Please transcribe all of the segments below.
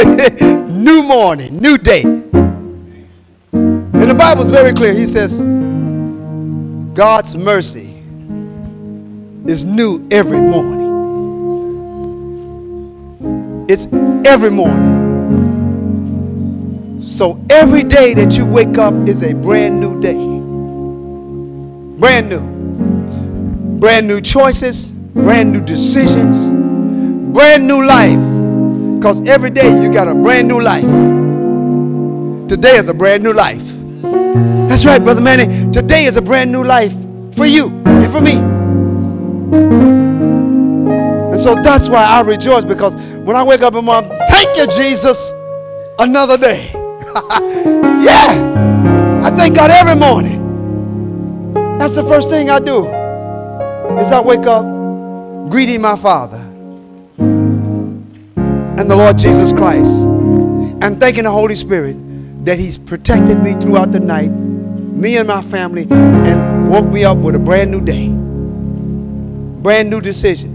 New morning, new day. And the Bible is very clear. He says, God's mercy is new every morning. It's every morning. So every day that you wake up is a brand new day. Brand new. Brand new choices, brand new decisions, brand new life. Because every day you got a brand new life. Today is a brand new life. That's right, Brother Manny. Today is a brand new life for you and for me. And so that's why I rejoice, because when I wake up in the morning, thank you, Jesus, another day. Yeah, I thank God every morning. That's the first thing I do, is I wake up greeting my Father and the Lord Jesus Christ, and thanking the Holy Spirit that He's protected me throughout the night, me and my family, and woke me up with a brand new day, brand new decisions.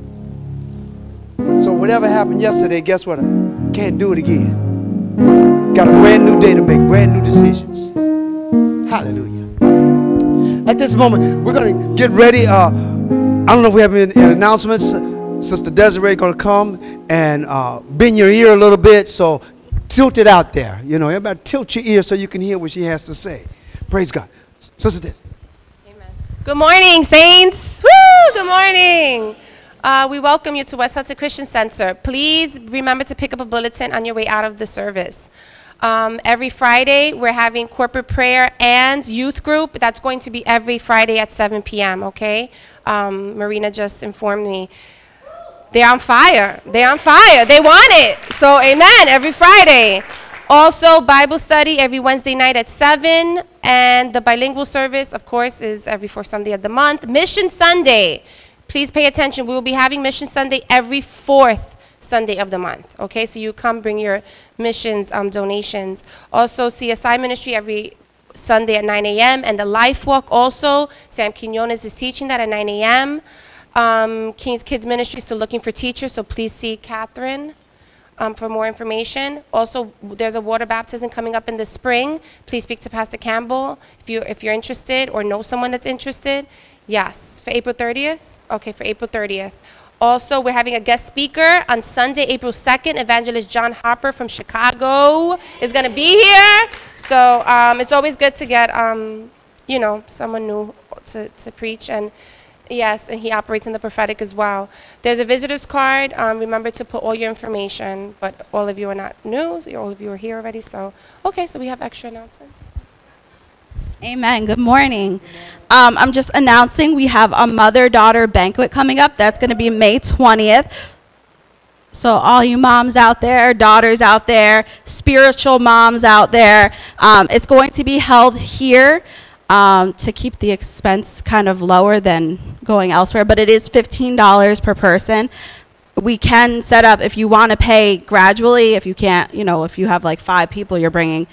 So whatever happened yesterday, guess what? I can't do it again. Got a brand new day to make brand new decisions. Hallelujah. At this moment, we're going to get ready. I don't know if we have any announcements. Sister Desiree going to come and bend your ear a little bit, so tilt it out there. You know, everybody tilt your ear so you can hear what she has to say. Praise God. Sister Desiree. Amen. Good morning, saints. Woo! Good morning. We welcome you to West Hudson Christian Center. Please remember to pick up a bulletin on your way out of the service. Every Friday, we're having corporate prayer and youth group. That's going to be every Friday at 7 p.m., okay? Marina just informed me. They're on fire. They're on fire. They want it. So, amen, every Friday. Also, Bible study every Wednesday night at 7. And the bilingual service, of course, is every fourth Sunday of the month. Mission Sunday. Please pay attention. We will be having Mission Sunday every fourth Sunday of the month. Okay, so you come bring your missions donations. Also, CSI ministry every Sunday at 9 a.m. And the Life Walk also. Sam Quinones is teaching that at 9 a.m. King's Kids Ministry is still looking for teachers, so please see Catherine for more information. Also, there's a water baptism coming up in the spring. Please speak to Pastor Campbell if you're interested or know someone that's interested. Yes, for April 30th? Okay, for April 30th. Also, we're having a guest speaker on Sunday, April 2nd. Evangelist John Harper from Chicago is going to be here. So it's always good to get, someone new to preach. And yes, and he operates in the prophetic as well. There's a visitor's card. Remember to put all your information, but all of you are not new. All of you are here already. So, okay, so we have extra announcements. Amen. Good morning. I'm just announcing we have a mother-daughter banquet coming up. That's going to be May 20th. So all you moms out there, daughters out there, spiritual moms out there, it's going to be held here to keep the expense kind of lower than going elsewhere. But it is $15 per person. We can set up, if you want to pay gradually, if you can't, if you have like 5 people you're bringing,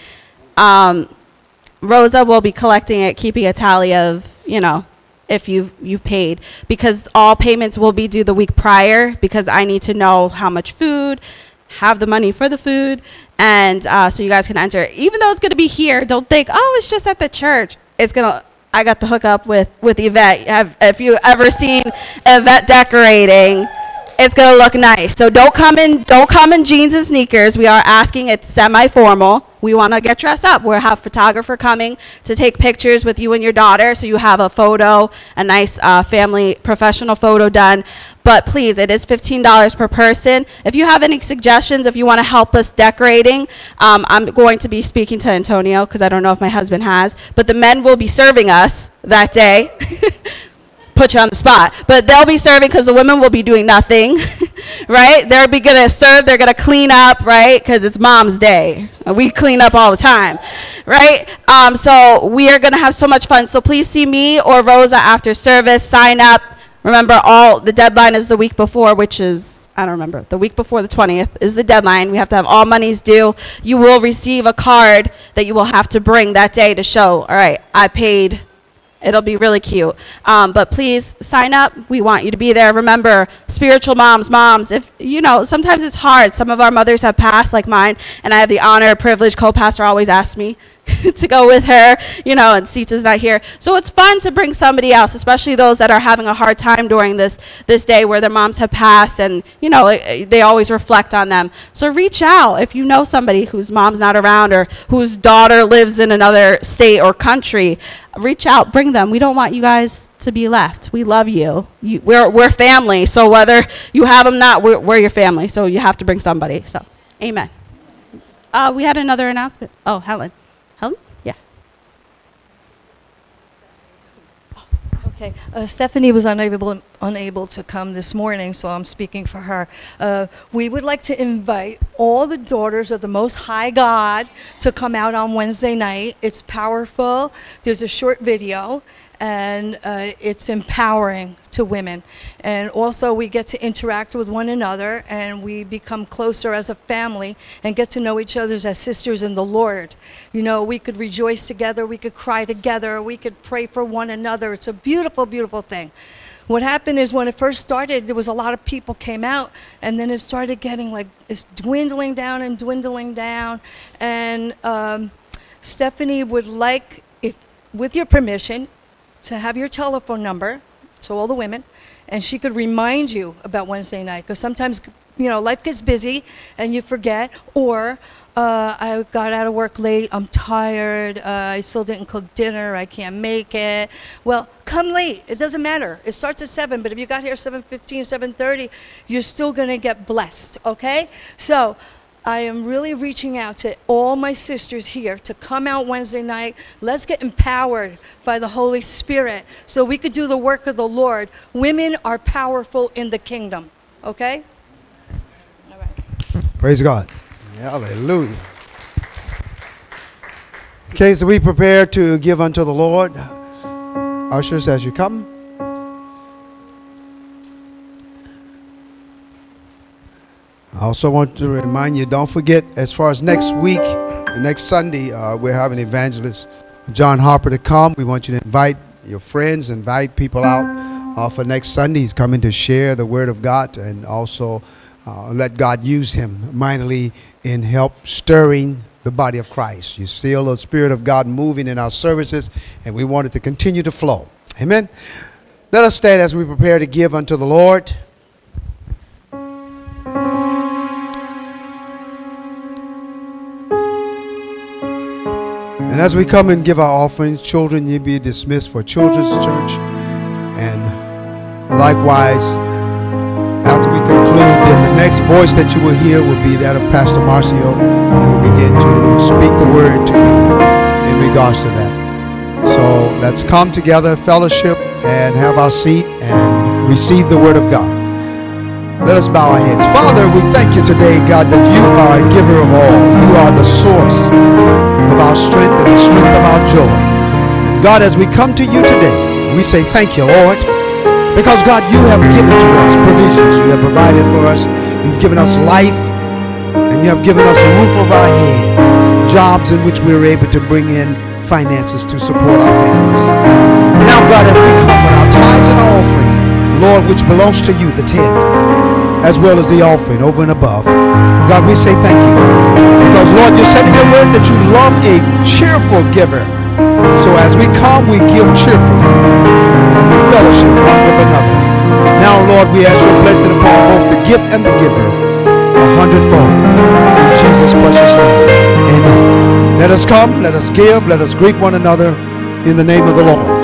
Rosa will be collecting it, keeping a tally of, if you've paid, because all payments will be due the week prior, because I need to know how much food, have the money for the food, and so you guys can enter. Even though it's going to be here, don't think, oh, it's just at the church. I got the hookup with Yvette. If you ever seen Yvette decorating, it's going to look nice. So don't come in jeans and sneakers. We are asking, it's semi-formal. We want to get dressed up. We'll have a photographer coming to take pictures with you and your daughter, so you have a photo, a nice family professional photo done. But please, it is $15 per person. If you have any suggestions, if you want to help us decorating, I'm going to be speaking to Antonio, because I don't know if my husband has, but the men will be serving us that day. Put you on the spot, but they'll be serving, because the women will be doing nothing, right? They'll be going to serve, they're going to clean up, right? Because it's Mom's Day. We clean up all the time, right? So we are going to have so much fun. So please see me or Rosa after service. Sign up. Remember, the deadline is the week before, which is, I don't remember, the week before the 20th is the deadline. We have to have all monies due. You will receive a card that you will have to bring that day to show, all right, I paid It'll be really cute. But please sign up. We want you to be there. Remember, spiritual moms, if, sometimes it's hard. Some of our mothers have passed, like mine, and I have the honor, privilege. Co-pastor always asks me to go with her, and Sita's not here. So it's fun to bring somebody else, especially those that are having a hard time during this day where their moms have passed, and, they always reflect on them. So reach out if you know somebody whose mom's not around or whose daughter lives in another state or country. Reach out, bring them. We don't want you guys to be left. We love you. We're family, so whether you have them or not, we're your family, so you have to bring somebody. So, amen. We had another announcement. Oh, Helen? Yeah. Okay. Stephanie was unable to come this morning, so I'm speaking for her. We would like to invite all the daughters of the Most High God to come out on Wednesday night. It's powerful. There's a short video, and it's empowering to women. And also we get to interact with one another, and we become closer as a family and get to know each other as sisters in the Lord. We could rejoice together, we could cry together, we could pray for one another. It's a beautiful, beautiful thing. What happened is when it first started, there was a lot of people came out, and then it started getting it's dwindling down. And Stephanie would like, if with your permission, to have your telephone number, so all the women, and she could remind you about Wednesday night, because sometimes, life gets busy and you forget, or I got out of work late, I'm tired, I still didn't cook dinner, I can't make it. Well, come late, it doesn't matter. It starts at 7, but if you got here 7:15, 7:30, you're still going to get blessed, okay? So I am really reaching out to all my sisters here to come out Wednesday night. Let's get empowered by the Holy Spirit so we could do the work of the Lord. Women are powerful in the kingdom, okay? All right. Praise God. Hallelujah. Okay, so we prepare to give unto the Lord. Ushers, as you come. I also want to remind you, don't forget, as far as next week, next Sunday, we're having evangelist John Harper to come. We want you to invite your friends, invite people out for next Sunday. He's coming to share the Word of God and also let God use him mightily in help stirring the body of Christ. You feel the Spirit of God moving in our services, and we want it to continue to flow. Amen. Let us stand as we prepare to give unto the Lord. And as we come and give our offerings, children, you be dismissed for Children's Church. And likewise, after we conclude, then the next voice that you will hear will be that of Pastor Marcio, who will begin to speak the word to you in regards to that. So let's come together, fellowship, and have our seat and receive the word of God. Let us bow our heads. Father, we thank you today, God, that you are a giver of all. You are the source of our strength and the strength of our joy. And God, as we come to you today, we say thank you, Lord, because God, you have given to us provisions. You have provided for us. You've given us life, and you have given us a roof over our head, jobs in which we are able to bring in finances to support our families. Now, God, as we come with our tithes and our offering, Lord, which belongs to you, the tenth, as well as the offering over and above, God, we say thank you. Because, Lord, you said in your word that you love a cheerful giver. So as we come, we give cheerfully, and we fellowship one with another. Now, Lord, we ask your blessing upon both the gift and the giver, 100-fold. In Jesus' precious name, amen. Let us come, let us give, let us greet one another in the name of the Lord.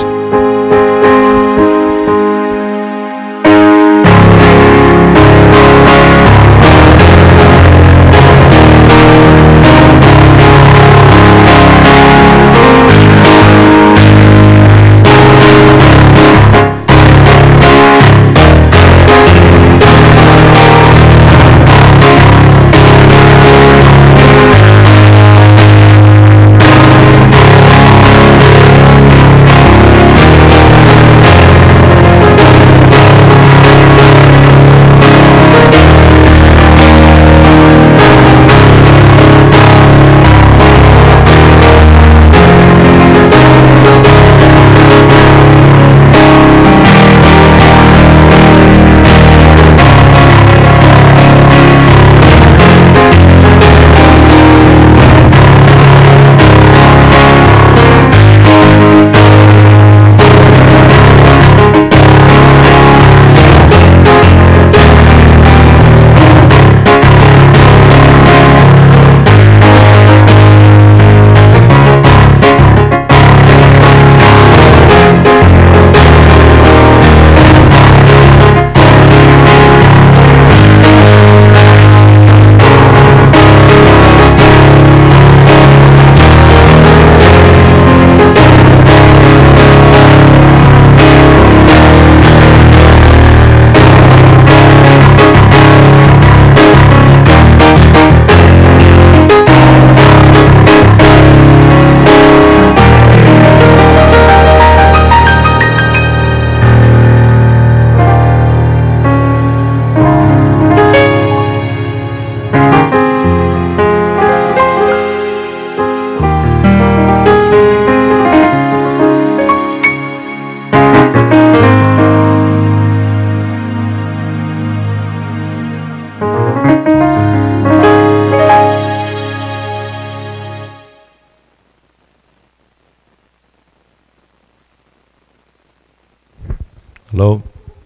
Hello.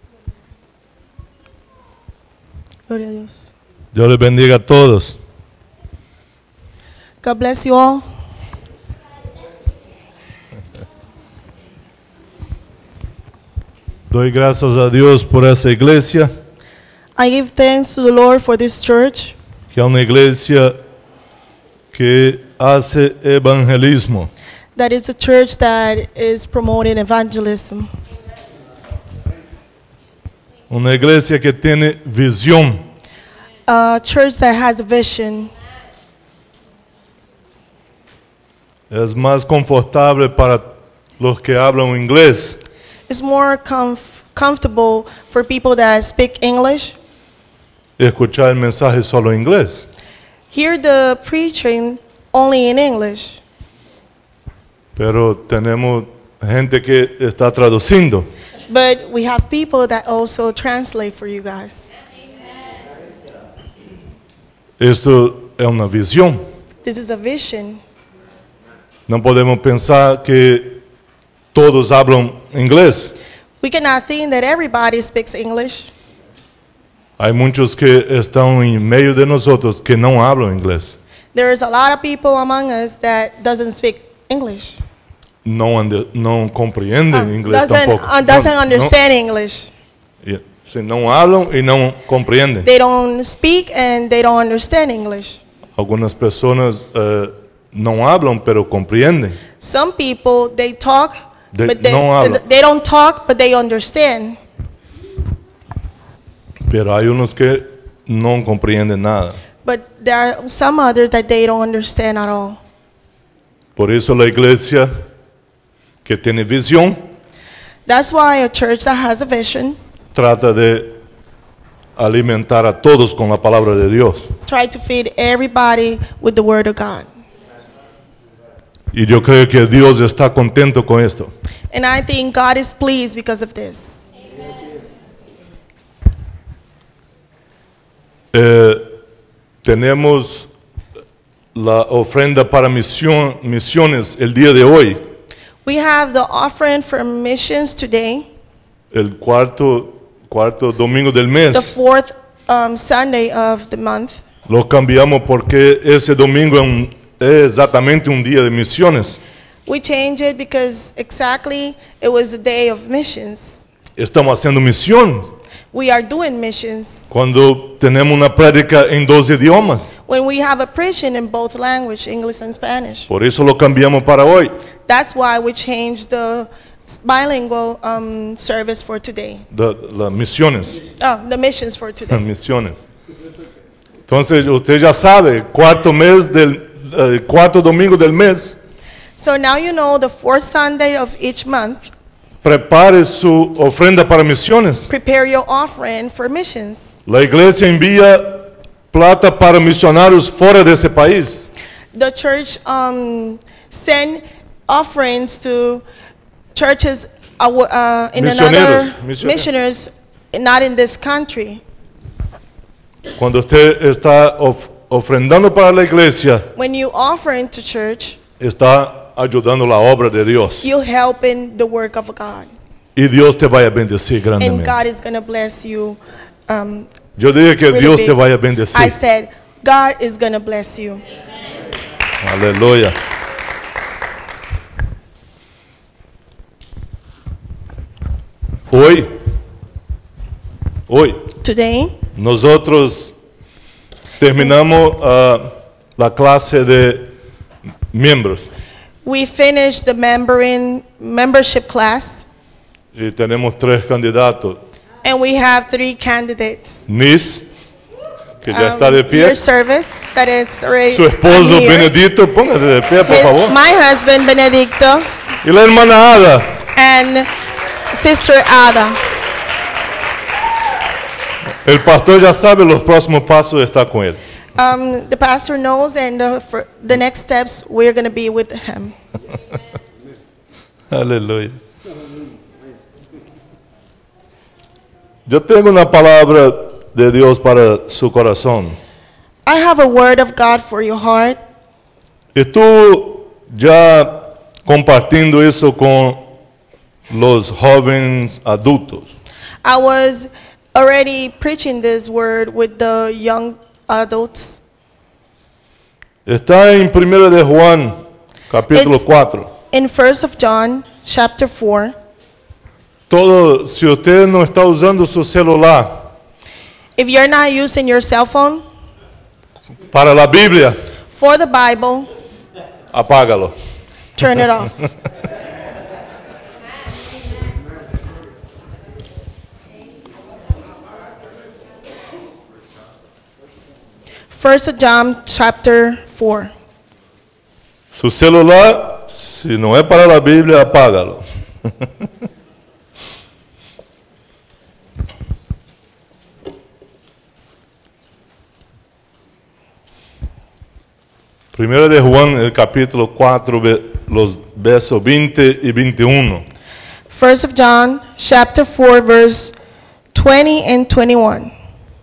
Gloria a Dios. Dios les bendiga a todos. God bless you all. Doy gracias a Dios por esa iglesia, I give thanks to the Lord for this church, que es una iglesia que hace evangelismo. that is the church that is promoting evangelism. Una iglesia que tiene visión. A church that has a vision. Es más confortable para los que hablan inglés It's more comfortable for people that speak English. escuchar el mensaje solo en inglés. Hear the preaching only in English. Pero tenemos gente que está traduciendo. But we have people that also translate for you guys. Esto es una visión. This is a vision. No podemos pensar que todos hablan inglés. We cannot think that everybody speaks English. Hay muchos que están en medio de nosotros que no hablan inglés. There is a lot of people among us that doesn't speak English. No compreenden inglés tampoco. Doesn't understand English. Sí, no hablan y no comprenden. They don't speak and they don't understand English. Algunas personas no hablan pero comprenden. Some people they talk, but no hablan. they don't talk, but they understand. Pero hay unos que no comprenden nada. But there are some others that they don't understand at all. Por eso la iglesia que tiene visión That's why a church that has a vision trata de alimentar a todos con la palabra de Dios. try to feed everybody with the word of God. Y yo creo que Dios está contento con esto. And I think God is pleased because of this. Tenemos la ofrenda para misiones el día de hoy, We have the offering for missions today, el cuarto domingo del the mes. fourth Sunday of the month. Lo cambiamos porque ese domingo es exactamente un día de misiones. We changed it because exactly it was the day of missions. Estamos haciendo misión We are doing missions cuando tenemos una prédica en dos idiomas. when we have a preaching in both language, English and Spanish. Por eso lo cambiamos para hoy. That's why we changed the bilingual service for today. Las misiones. Oh, the missions for Las today. misiones. Entonces usted ya sabe, cuarto domingo del mes, So now you know the fourth Sunday of each month, prepare su ofrenda para misiones. prepare your offering for missions. La iglesia envía plata para misionarios fuera de ese país. The church send offerings to churches in another missioners, not in this country. Cuando usted está ofrendando para la iglesia, When you offering to church, está ayudando la obra de Dios. you helping the work of God, Y Dios te vaya a bendecir and grandemente. God is gonna bless you. Yo dije que really Dios big. te vaya a I bendecir. said, God is gonna bless you. Aleluya. Hoy Today, nosotros terminamos la clase de miembros we finished the membership class, y tenemos 3 candidatos. and we have 3 candidates. Nis, que ya está de pie. Your service, that it's already Su esposo I'm here. Benedito, póngase de pie, por favor. My husband Benedicto Y la hermana Ada. and Sister Ada. El pastor ya sabe los próximos pasos de estar con él. The pastor knows, and for the next steps, we're going to be with him. Aleluya. Yo tengo una palabra de Dios para su corazón. I have a word of God for your heart. Y tú ya compartiendo eso con los jóvenes adultos. I was already preaching this word with the young adults. Está en 1 de Juan, capítulo It's- 4. In 1 of John, chapter 4, Todo, si usted no está usando su celular if you're not using your cell phone para la Biblia, for the Bible, apágalo. turn it off. First of John, chapter 4. Su celular, si no es para la Biblia, apágalo. Primero de Juan, el capítulo 4, los versos 20 y 21. First of John, chapter 4, verse 20 and 21.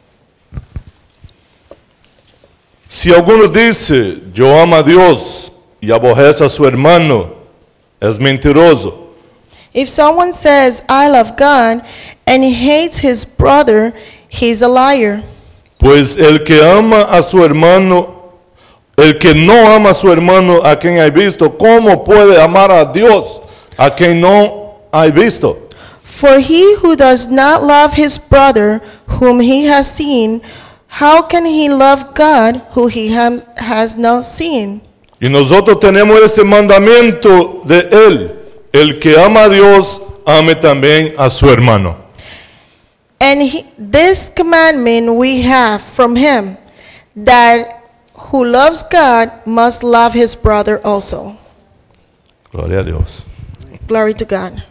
Si alguno dice, yo amo a Dios y aborrece a su hermano, es mentiroso. If someone says, I love God, and he hates his brother, he's a liar. Pues el que ama a su hermano, el que no ama a su hermano a quien ha visto, ¿cómo puede amar a Dios a quien no ha visto? For he who does not love his brother whom he has seen, how can he love God who he has not seen? Y nosotros tenemos este mandamiento de él, el que ama a Dios, ame también a su hermano. And this commandment we have from him, that who loves God must love his brother also. Gloria a Dios. Glory to God.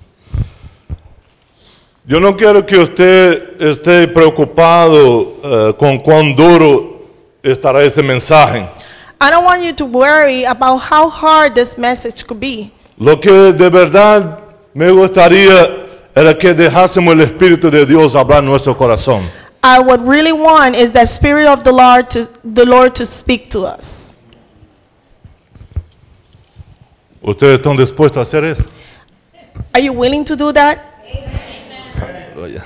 Yo no quiero que usted esté preocupado con cuán duro estará este mensaje. I don't want you to worry about how hard this message could be. Lo que de verdad me gustaría era que dejásemos el Espíritu de Dios hablar en nuestro corazón. I would really want is the Spirit of the Lord to speak to us. ¿Ustedes están dispuestos a hacer eso? Are you willing to do that? Aleluya.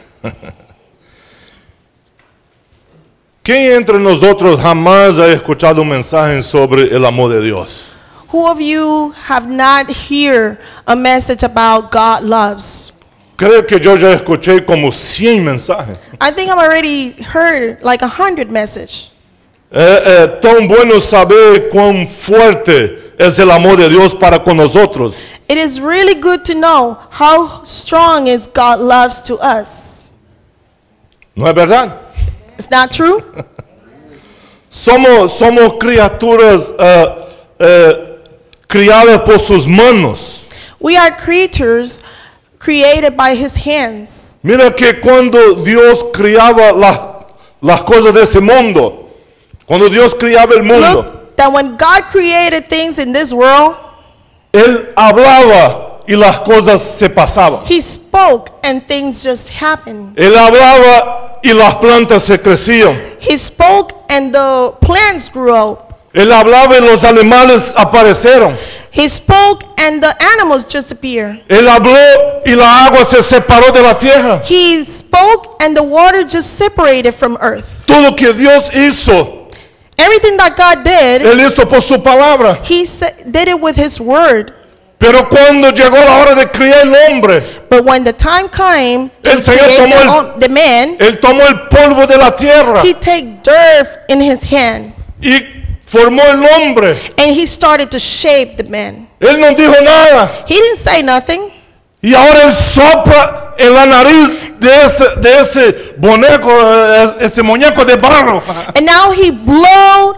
¿Quién entre nosotros jamás ha escuchado un mensaje sobre el amor de Dios? Who of you have not heard a message about God loves? Creo que yo ya escuché como 100 mensajes. I think I've already heard like 100 messages. Tan bueno saber cuán fuerte es el amor de Dios para con nosotros. It is really good to know how strong is God loves to us. ¿No es verdad? It's not true? Somos criaturas criadas por sus manos. We are creatures created by his hands. Mira que cuando Dios criaba las cosas de ese mundo, cuando Dios criaba el mundo, Look, that when God created things in this world, Él hablaba y las cosas se pasaban. he spoke and things just happened. Él hablaba y las plantas se crecían. He spoke and the plants grew up. Él hablaba y los animales aparecieron. He spoke and the animals just appeared. Él habló y la agua se separó de la tierra. He spoke and the water just separated from earth. Todo que Dios hizo, Everything that God did, Él hizo por su palabra. he did it with his word. Pero cuando llegó la hora de criar el hombre, But when the time came to El Señor create tomó the man, Él tomó el polvo de la tierra he take dirt in his hand y formó el hombre. and he started to shape the man. Él no dijo nada. He didn't say nothing. Y ahora Él sopla en la nariz de ese ese muñeco de barro. And now he blew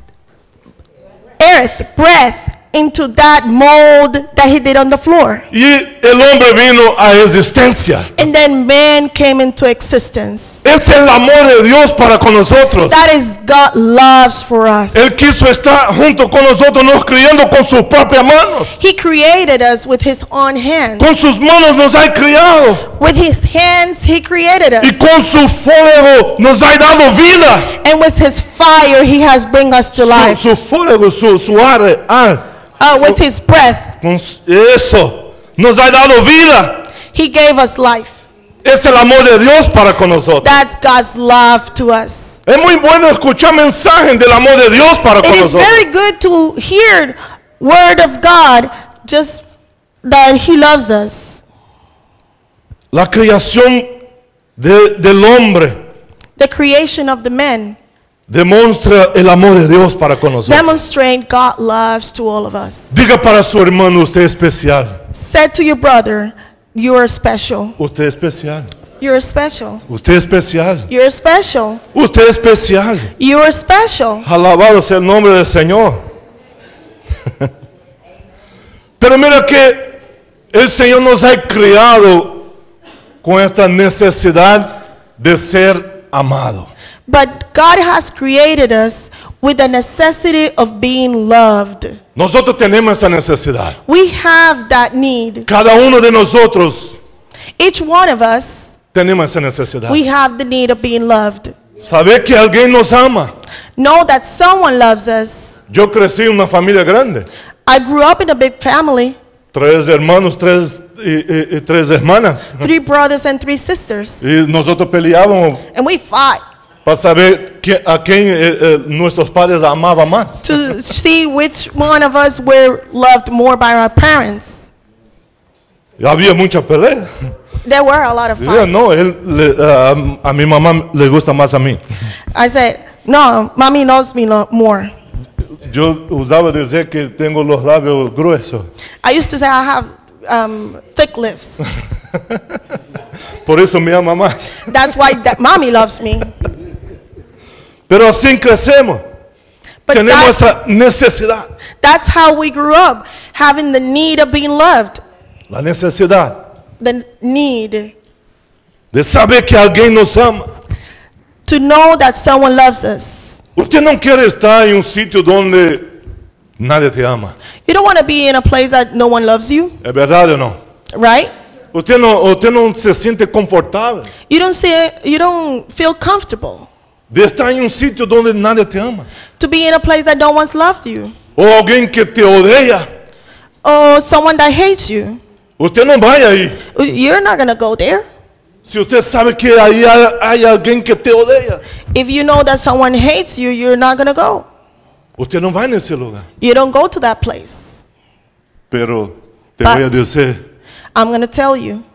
breath into that mold that he did on the floor. Y el hombre vino a existencia. And then man came into existence. Es el amor de Dios para con nosotros. That is God loves for us. Él quiso estar junto con nosotros, nos criando con sus propias manos. He created us with his own hands. Con sus manos nos ha criado. With his hands he created Y us. con su fuego nos ha dado vida. And with his fire he has bring us to life. Su fuego, su ar. With his breath Eso nos ha dado vida. he gave us life. Es el amor de Dios para con nosotros. That's God's love to us. Es muy bueno escuchar mensajes del amor de Dios para con It is nosotros. very good to hear word of God, just that He loves us. La creación del hombre The creation of the men demuestra el amor de Dios para con nosotros. demonstrate God loves to all of us. Diga para su hermano, usted es especial. Said to your brother, you are special. Usted es especial. You're special. Usted es especial. You're special. Usted es especial. You are special. Alabado sea el nombre del Señor. Pero mira que el Señor nos ha creado con esta necesidad de ser amado. But God has created us with the necessity of being loved. Nosotros tenemos esa necesidad. We have that need. Cada uno de nosotros Each one of us, tenemos esa necesidad. we have the need of being loved. Saber que alguien nos ama. Know that someone loves us. Yo crecí en una familia grande. I grew up in a big family, 3 hermanos, 3 hermanas. 3 brothers and 3 sisters. Y nosotros peleábamos And we fought para saber a quién nuestros padres amaban más. to see which one of us were loved more by our parents. Y había mucha pelea. There were a lot of Y decía, fights. no, a mi mamá le gusta más a mí. I said, no, mommy knows me more. Yo usaba decir que tengo los labios gruesos. I used to say I have thick lips. Por eso me ama más. That's why that mommy loves me. Pero así crecemos. But Tenemos that's, esa necesidad. that's how we grew up, having the need of being loved. La necesidad The need de saber que alguien nos ama. to know that someone loves us. Usted no quiere estar en un sitio donde nadie te ama. You don't want to be in a place that no one loves you, ¿Es verdad o no? right? Usted no se siente confortable You don't feel comfortable de estar en un sitio donde nadie te ama. to be in a place that no one's loved you, O alguien que te odia. or someone that hates you. Usted no vaya ahí. You're not going to go there. Si usted sabe que ahí hay alguien que te odia, If you know that someone hates you, you're not going to go. usted no va en ese lugar. You don't go to that place. Pero te But- voy a decir, I'm going to tell you,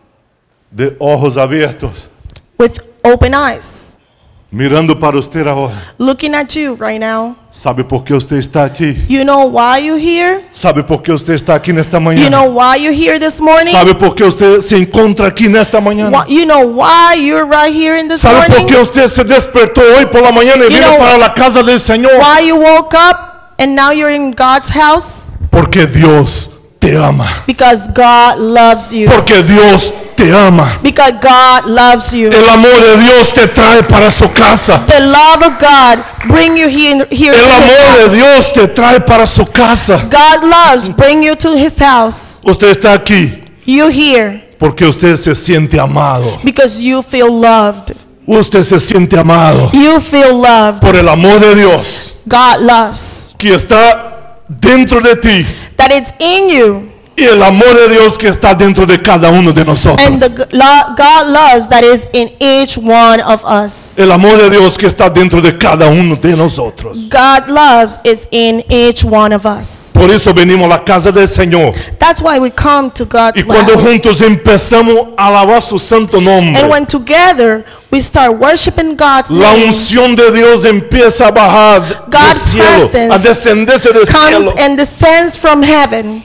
de ojos abiertos, with open eyes, mirando para usted ahora. looking at you right now. ¿Sabe por qué usted está aquí? You know why you're here? ¿Sabe por qué usted está aquí en esta mañana? You know why you're here this morning? ¿Sabe por qué usted se encuentra aquí en esta mañana? You know why you're right here in this ¿Sabe por morning? qué usted se despertó hoy por la mañana y You vino know para la casa del Señor? Why you woke up and now you're in God's house? Porque Dios te ama. Because God loves you. Porque Dios te ama. Because God loves you. El amor de Dios te trae para su casa. The love of God bring you here to El His amor de house. Dios te trae para su casa. God loves bring you to His house. Usted está aquí You here porque usted se siente amado. because you feel loved. Usted se siente amado You feel loved. por el amor de Dios God loves. que está dentro de ti That it's in you. y el amor de Dios que está dentro de cada uno de nosotros. And God loves that is in each one of us. El amor de Dios que está dentro de cada uno de nosotros. God loves is in each one of us. Por eso venimos a la casa del Señor. That's why we come to God's Y cuando house. juntos empezamos a alabar su santo nombre, And when together we start worshiping God's la name, unción de Dios empieza a bajar del God's cielo, presence a descenderse del comes cielo and descends from heaven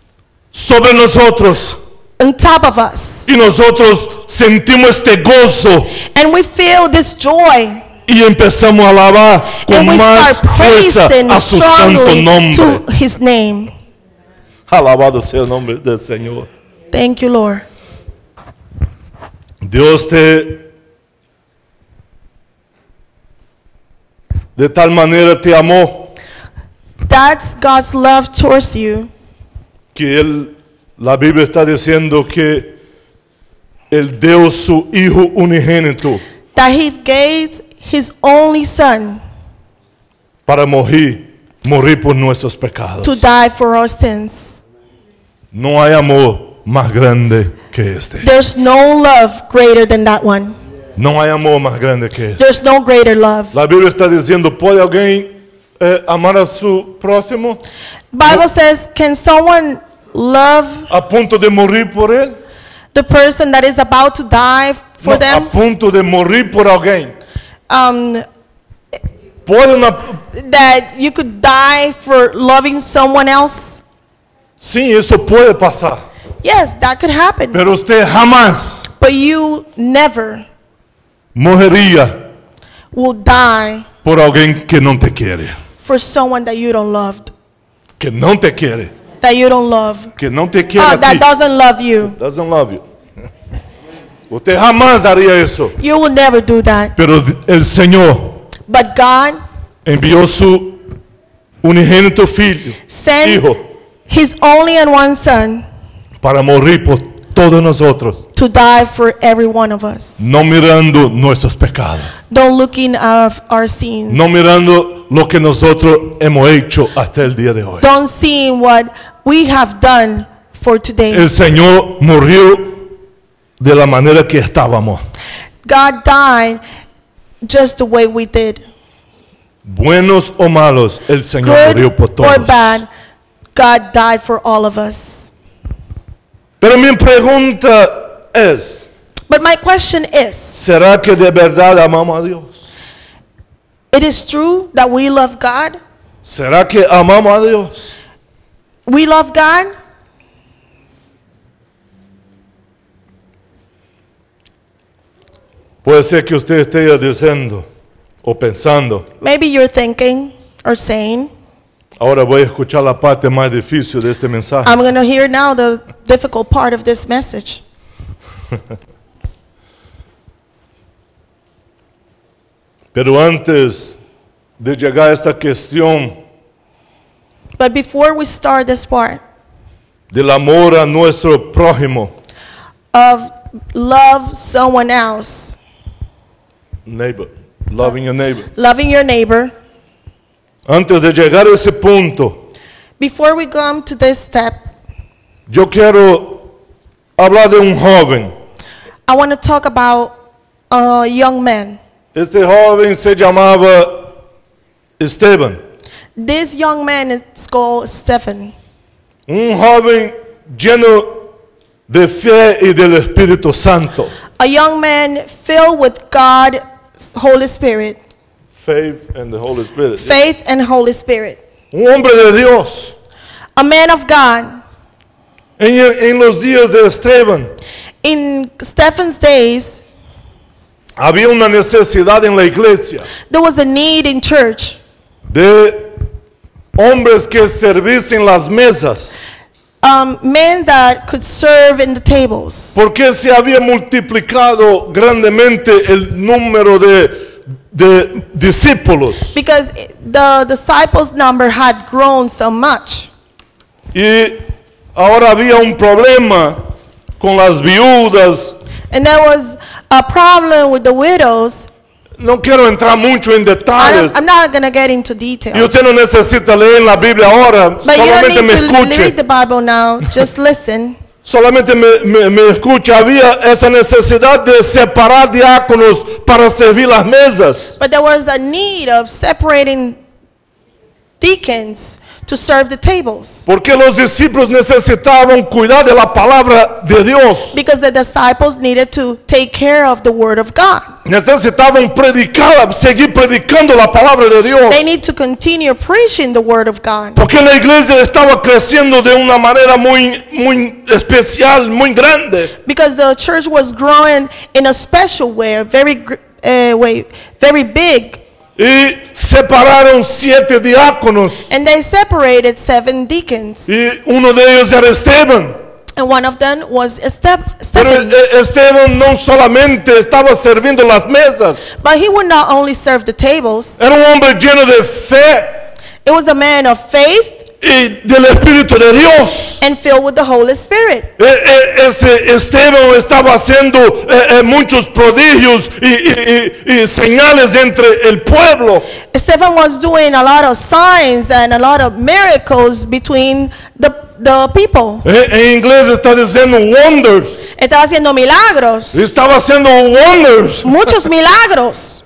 sobre nosotros. on top of us. Y nosotros sentimos este gozo And we feel this joy. y empezamos a alabar con And we más start fuerza praising a su santo strongly nombre. to His name. Alabado sea el nombre del Señor. Thank you, Lord. Dios de tal manera te amó That's God's love towards you. que la Biblia está diciendo que Él dio su Hijo unigénito That He gave His only Son para morir por nuestros pecados. to die for our sins. No hay amor más grande que este. There's no love greater than that one. No hay amor más grande que este. There's no greater love. La Biblia está diciendo, ¿puede alguien amar a su próximo Bible says, can someone love a punto de morir por él? the person that is about to die for No, them? a punto de morir por alguien. ¿Puede una... That you could die for loving someone else? Sí, eso puede pasar. Yes, that could happen. Pero usted jamás But you never moriría will die por alguien que no te quiere. for someone that you don't love. Que no te quiere. That you don't love. Que no te quiere a That ti. doesn't love you. Doesn't love you. Usted jamás haría eso. You will never do that. Pero el Señor But God envió su unigénito sent hijo, His only and one Son para morir por todos nosotros, to die for every one of us. no mirando nuestros pecados, Don't looking of our sins. no mirando lo que nosotros hemos hecho hasta el día de hoy. Don't see what we have done for today. El Señor murió de la manera que estábamos, God died just the way we did. buenos o malos, el Señor Good murió por or todos. bad, God died for all of us. Pero mi pregunta es, But my question is, ¿será que de verdad amamos a Dios? it is true that we love God? ¿Será que amamos a Dios? We love God? Puede ser que usted esté diciendo o pensando, Maybe you're thinking or saying, ahora voy a escuchar la parte más difícil de este mensaje. I'm going to hear now the difficult part of this message. Pero antes de llegar a esta cuestión But before we start this part del amor a nuestro prójimo, of love someone else, neighbor, loving your neighbor. loving your neighbor, Antes de llegar a ese punto, before we come to this step, yo quiero hablar de un joven. I want to talk about a young man. Este joven se llamaba Esteban, This young man is called Stephen, un joven lleno de fe y del Espíritu Santo. a young man filled with God's Holy Spirit, Faith and the Holy Spirit. faith and Holy Spirit, Un hombre de Dios. a man of God. En los días de Esteban In Stephen's days, había una necesidad en la iglesia there was a need in church de hombres que servisen las mesas, men that could serve in the tables, porque se había multiplicado grandemente el número de discípulos because the disciples' number had grown so much. y ahora había un problema con las viudas. And there was a problem with the widows. No quiero entrar mucho en detalles I'm not going to get into y details. usted no necesita leer la Biblia ahora, But you don't solamente me need to read escuche. the Bible now. Just listen. Solamente me escucha, había esa necesidad de separar diáconos para servir las mesas. But there was a need of separating deacons to serve the tables. Porque los discípulos necesitaban cuidar de la palabra de Dios. Because the disciples needed to take care of the word of God. Necesitaban predicar, seguir predicando la palabra de Dios. They need to continue preaching the word of God. Porque la iglesia estaba creciendo de una manera muy especial, muy grande. Because the church was growing in a special way, very big. Y separaron 7 diáconos. And they separated 7 deacons. Y uno de ellos era Esteban. And one of them was Pero Stephen. Esteban no solamente estaba sirviendo las mesas. But he would not only serve the tables. Era un hombre lleno de fe It was a man of faith y del Espíritu de Dios. and filled with the Holy Spirit. Este Esteban estaba haciendo muchos prodigios y señales entre el pueblo. Stephen was doing a lot of signs and a lot of miracles between the people. En inglés está diciendo wonders. Estaba haciendo milagros. Estaba haciendo wonders. Muchos milagros.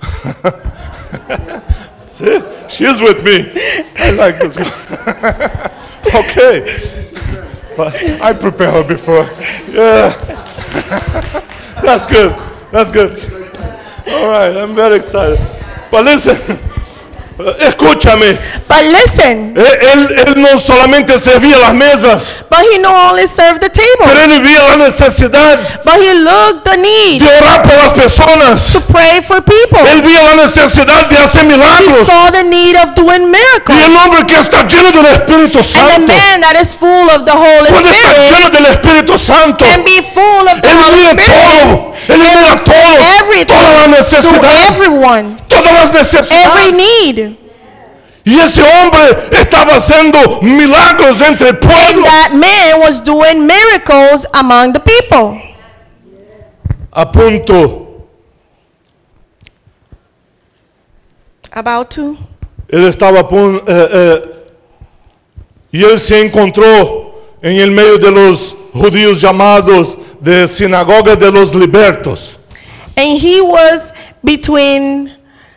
See, she's with me. I like this girl. Okay. But I prepared her before. Yeah. That's good. That's good. All right, I'm very excited. But listen, escúchame. But listen, Él no solamente servía las mesas, but he not only served the pero table, él vio la necesidad but he looked the need de orar por las personas. to pray for people. Él vio la necesidad de hacer He milagros. saw the need of doing Y el miracles. hombre que está lleno del Espíritu And the Santo man that is full of the Holy puede estar Spirit lleno del Espíritu Santo. can be full of the Él Holy mira todo. Spirit. Él mira todo. Everything Toda la to necesidad. everyone, Todas las necesidades. every need. Y ese hombre estaba haciendo milagros entre el And pueblo. that man was doing miracles among the people. A punto, About to. él estaba a punto, y él se encontró en el medio de los judíos llamados de sinagoga de los libertos. And he was between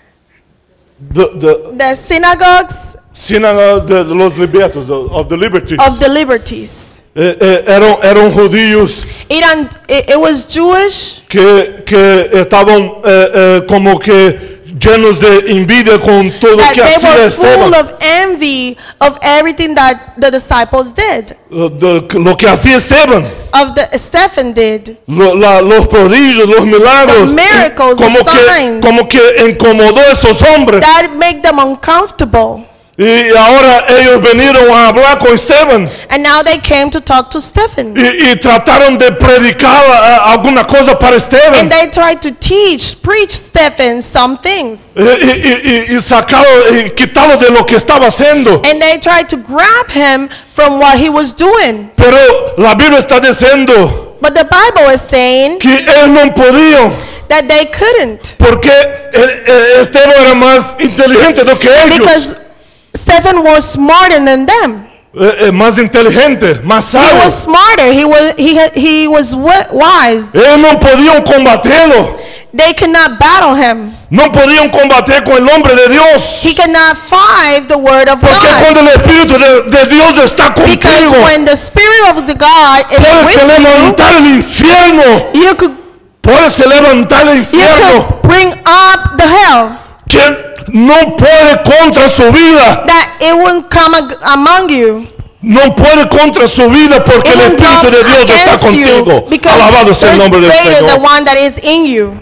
the synagogues Synagogue de los libertos, of the liberties. of the liberties. Eran judíos It was Jewish que estaban como que llenos de envidia con todo that que they hacía were Esteban. full of envy of everything that the disciples did, Lo que hacía Esteban. of the Stephen did. Los prodigios, los milagros, The miracles, the signs. como que incomodó a esos hombres. That made them uncomfortable. Y ahora ellos vinieron a hablar con Esteban And now they came to talk to Stephen. y trataron de predicar alguna cosa para Esteban And they tried to preach Stephen some things. y sacarlo y quitarlo de lo que estaba haciendo. And they tried to grab him from what he was doing. Pero la Biblia está diciendo But the Bible is saying que él no podía that they couldn't. porque Esteban era más inteligente do que ellos. Because Stephen was smarter than them. Más inteligente, más He sabio. was smarter. He was wise. Ellos no podían combatirlo. They could not battle him. No podían combatir con el nombre de Dios. He could not fight the word of Porque God. cuando el Espíritu de Dios está Because contigo, when the Spirit of the God is puedes with levantar el infierno. you, Puedes levantar el you infierno could bring up the hell que no puede contra su vida. that it won't come among you. No puede contra su vida porque It el won't Espíritu come de Dios está against you contigo. because Alabado sea el there's nombre del greater the Señor. one that is in you.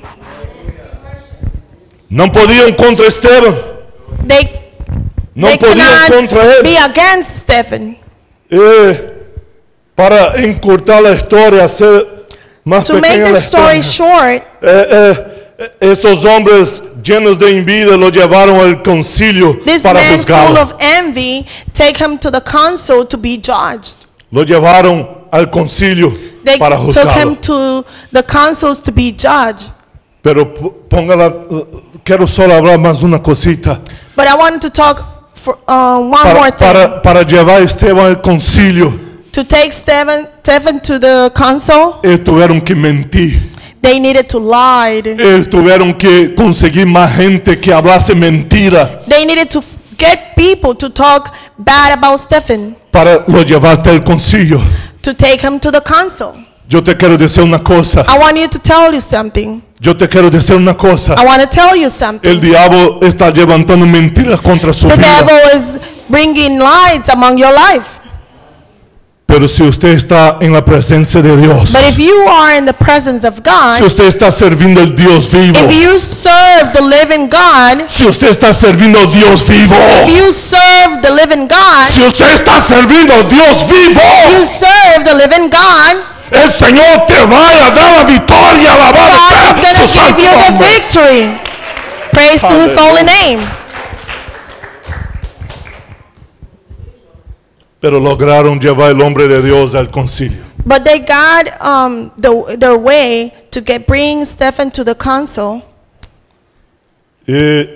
No podían contra Esteban. They No they podían contra cannot be él. against Stephen. Para encurtar la historia, hacer más To make pequeña the la story historia. short, Estos hombres llenos de envidia lo llevaron al concilio this para man full juzgarlo. of envy take him to the council to be judged. Lo llevaron al concilio They para took him juzgarlo. to the councils to be judged. Pero quiero solo hablar más una cosita. But I wanted to talk for one more thing. Para llevar a Esteban al concilio, To take Stephen to the council, tuvieron que mentir. they needed to lie. Tuvieron que conseguir más gente que hablase mentira They needed to get people to talk bad about Stephen, para lo llevarte al concilio. to take him to the council. Yo te quiero decir una cosa. I want you to tell you something. Yo te quiero decir una cosa. I want to tell you El something. diablo está levantando mentiras contra su The vida. devil is bringing lies among your life. Pero si usted está en la presencia de Dios, But if you are in the presence of si God, usted está sirviendo al Dios vivo, if you serve the living God, si usted está sirviendo al Dios vivo, if you serve the living God, si usted está sirviendo al Dios vivo, you serve the living God, el Señor te va a dar la victoria, alabado God is sea going su to give you santo the nombre. victory. Praise to his holy name. Pero lograron llevar el hombre de Dios al concilio. But they got their way to bring Stephen to the council. Y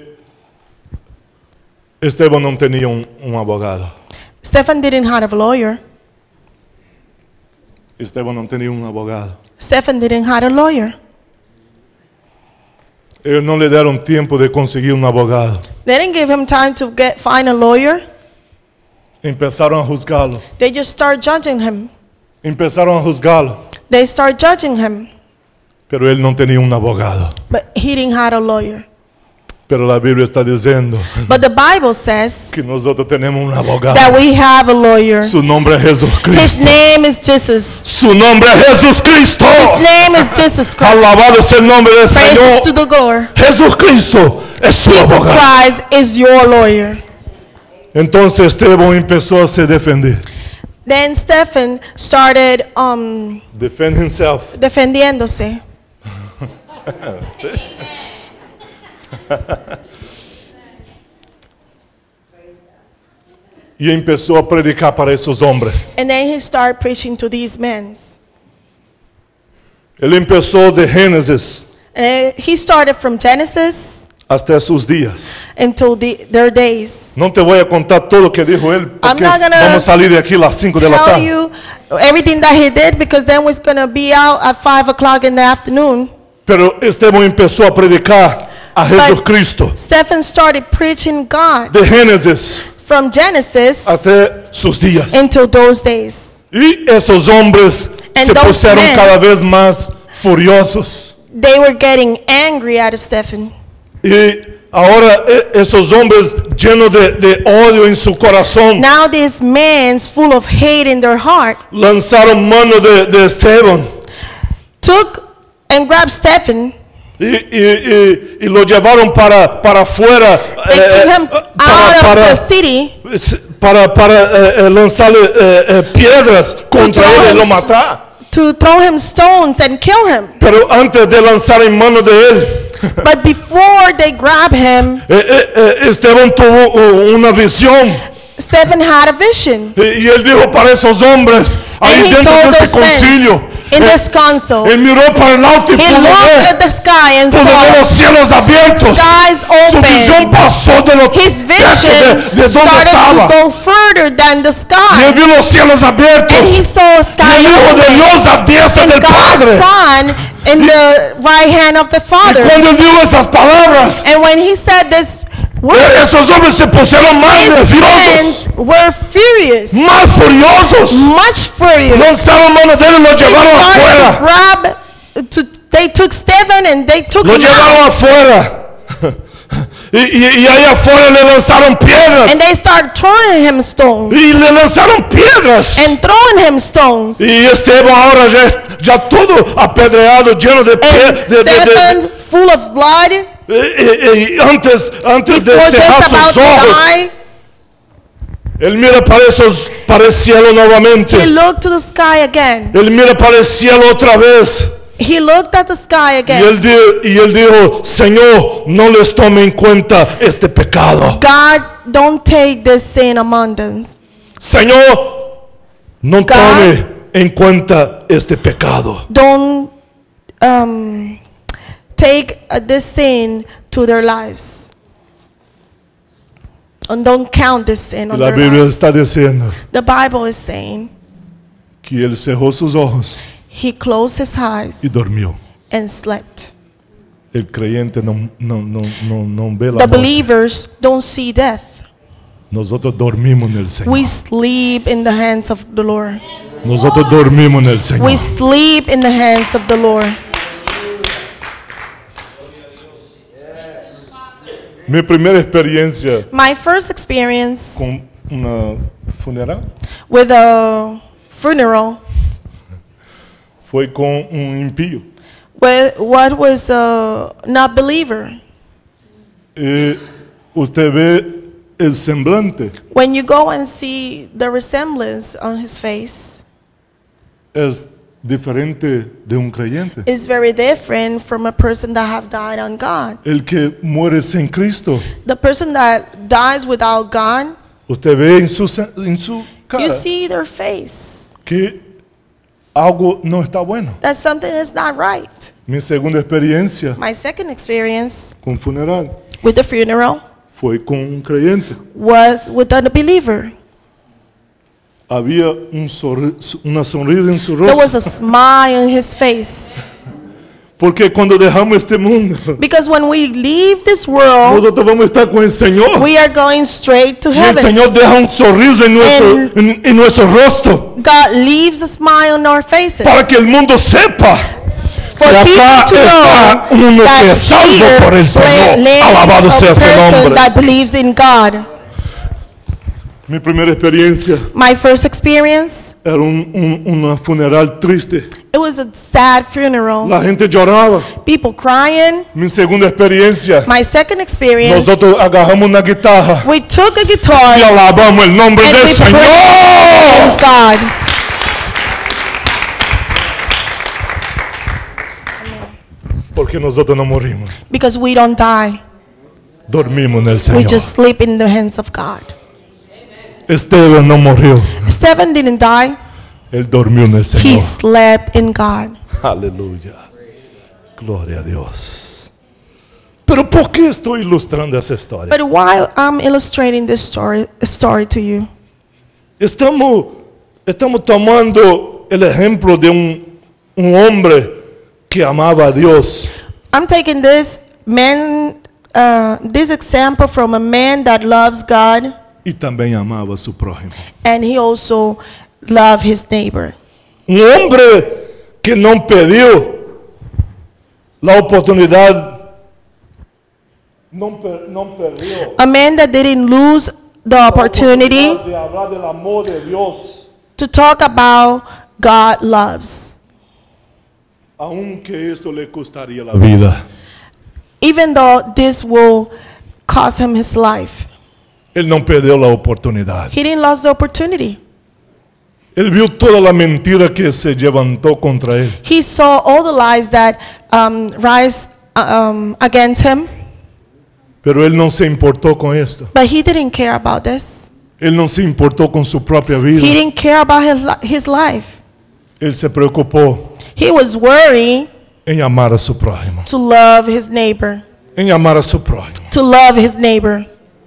Esteban no tenía un abogado. Stephen didn't have a lawyer. Esteban no tenía un abogado. Stephen didn't have a lawyer. Ellos no le dieron tiempo de conseguir un abogado. They didn't give him time to find a lawyer. Empezaron a juzgarlo. They just start judging him. Empezaron a juzgarlo. They start judging him. Pero él no tenía un abogado. But he didn't have a lawyer. Pero la Biblia está diciendo But the Bible says que nosotros tenemos un abogado. that we have a lawyer. Su nombre es His Jesucristo. name is Jesus. Su nombre es Jesucristo. His name is Jesus Christ. Alabado sea el nombre del Praises to Señor. the Lord. Jesucristo es su Jesus abogado. Christ is your lawyer. Entonces Esteban empezó a se defender. Then Stephen started Defend himself. defendiéndose. Y empezó a predicar para esos hombres. And then he started preaching to these men. Él empezó de Génesis And he started from Genesis hasta sus días. until their days. No te voy a contar todo lo que dijo él, porque not gonna vamos a salir de aquí a las 5 de la Tell tarde. you everything that he did, because then we're going to be out at 5 o'clock in the afternoon. Pero Esteban empezó a predicar a Jesucristo Stephen started preaching God de Génesis from Genesis hasta sus días. until those days. Y esos hombres And se those pusieron men- cada vez más furiosos. They were getting angry at Stephen. Y ahora esos hombres llenos de odio en su corazón Now these men, full of hate in their heart, lanzaron mano de Esteban took and grabbed Stephen. y lo llevaron para afuera They took him out of the city para lanzarle piedras contra throw él y him lo s- matar. to throw him stones and kill him. Pero antes de lanzar en mano de él, But before they grab him, Esteban tuvo una visión Stephen had a vision. y él dijo para esos hombres ahí And he dentro told de those este concilio. men in this council, Él miró para el alto y he pudo looked ver, at the sky and pudo ver los saw cielos abiertos. skies Su visión open. pasó de los His techos vision de donde started estaba. to go further than the Y él sky. vio los cielos abiertos. And he saw a Y sky el Hijo de open. Dios a diestra And del God's Padre. Son in the right hand of the Y Father. cuando él dijo esas palabras, And when he said this word, esos hombres se pusieron más his nerviosos, friends were furious, más furiosos. much furious. Lanzaron mano de él y lo They llevaron started afuera. to grab, they took Stephen and they took Lo him llevaron out. afuera. Y allá afuera le lanzaron piedras. And they started throwing him stones Y le lanzaron piedras. and throwing him stones. Y Esteban ahora ya todo apedreado, lleno de And piedras. Stephen, full of blood, Y antes de before just cerrar about sus to ojos, die, él mira para el cielo nuevamente. he looked to the sky again. Él mira para el cielo otra vez. He looked at the sky Y again. él dijo, Señor, no les tome en cuenta este pecado. God, don't take this sin among them. Señor, no tome en cuenta este pecado. Don't take this sin to their lives. And don't count this sin Y on la their Biblia lives. está diciendo The Bible is saying que él cerró sus ojos he closed his eyes y durmió. and slept. El creyente no ve la The muerte. believers don't see death. Nosotros dormimos en el Señor. We sleep in the hands of the Lord. Nosotros dormimos en el Señor. We sleep in the hands of the Lord. Mi primera experiencia My first experience con una funeral with a funeral fue con un impío. with what was a not believer. Usted ve el semblante, When you go and see the resemblance on his face, es diferente de un creyente. it's very different from a person that have died on God. El que muere sin Cristo, The person that dies without God, usted ve en su cara you see their face. que algo no está bueno. That something is not right. Mi segunda experiencia My second experience con funeral with the funeral fue con un creyente. was with a believer. había una sonrisa en su There was rostro. a smile on his face. Porque cuando dejamos este mundo, Because when we leave this world, nosotros vamos a estar con el Señor. we are going straight to Y el heaven. Señor deja un sorriso en nuestro rostro. God leaves a smile on our faces. Para que el mundo sepa For que people acá to está know uno que that es salvo por el here Señor. lives Alabado a sea su person nombre. that believes in God. Mi primera experiencia My first experience, era una funeral triste. it was a sad funeral. La gente lloraba. People crying. Mi segunda experiencia, My second experience, nosotros agarramos una guitarra we took a guitar y alabamos el nombre and del we Señor. praised God. Porque nosotros no morimos, Because we don't die. dormimos en el We Señor. just sleep in the hands of God. Esteban no murió, Stephen didn't die. él durmió en el He Señor. slept in God. Aleluya. Gloria a Dios. Pero ¿por qué estoy ilustrando esa historia? But while I'm illustrating this story to you, Estamos tomando el ejemplo de un hombre que amaba a Dios. I'm taking this example from a man that loves God, Y también amaba a su prójimo. and he also loved his neighbor. Un hombre que no perdió la oportunidad, no perdió A man that didn't lose the la opportunity oportunidad de hablar del amor de Dios, to talk about God loves, aunque esto le costaría la vida. even though this will cost him his life. Él no perdió la oportunidad. He didn't lose the opportunity. Él vio toda la mentira que se levantó contra él. He saw all the lies that rise against him, Pero él no se importó con esto. but he didn't care about this. Él no se importó con su propia He vida. didn't care about his life. Él se preocupó He was worried en amar a su prójimo. to love his neighbor, En amar a su prójimo. to love his neighbor.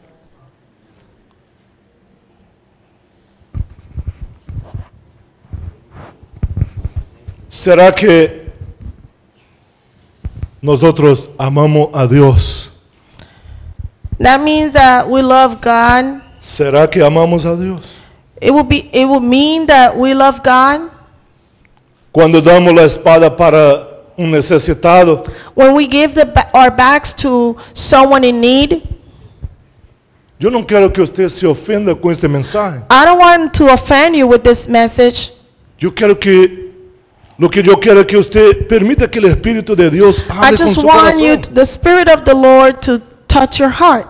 ¿Será que nosotros amamos a Dios? That means that we love God. ¿Será que amamos a Dios? It would mean that we love God Cuando damos la espada para un necesitado, when we give our backs to someone in need. yo no quiero que usted se ofenda con este mensaje. I don't want to offend you with this message. Lo que yo quiero es que usted permita que el Espíritu de Dios I hable con just su want you, corazón. the Spirit of the Lord, to touch your heart.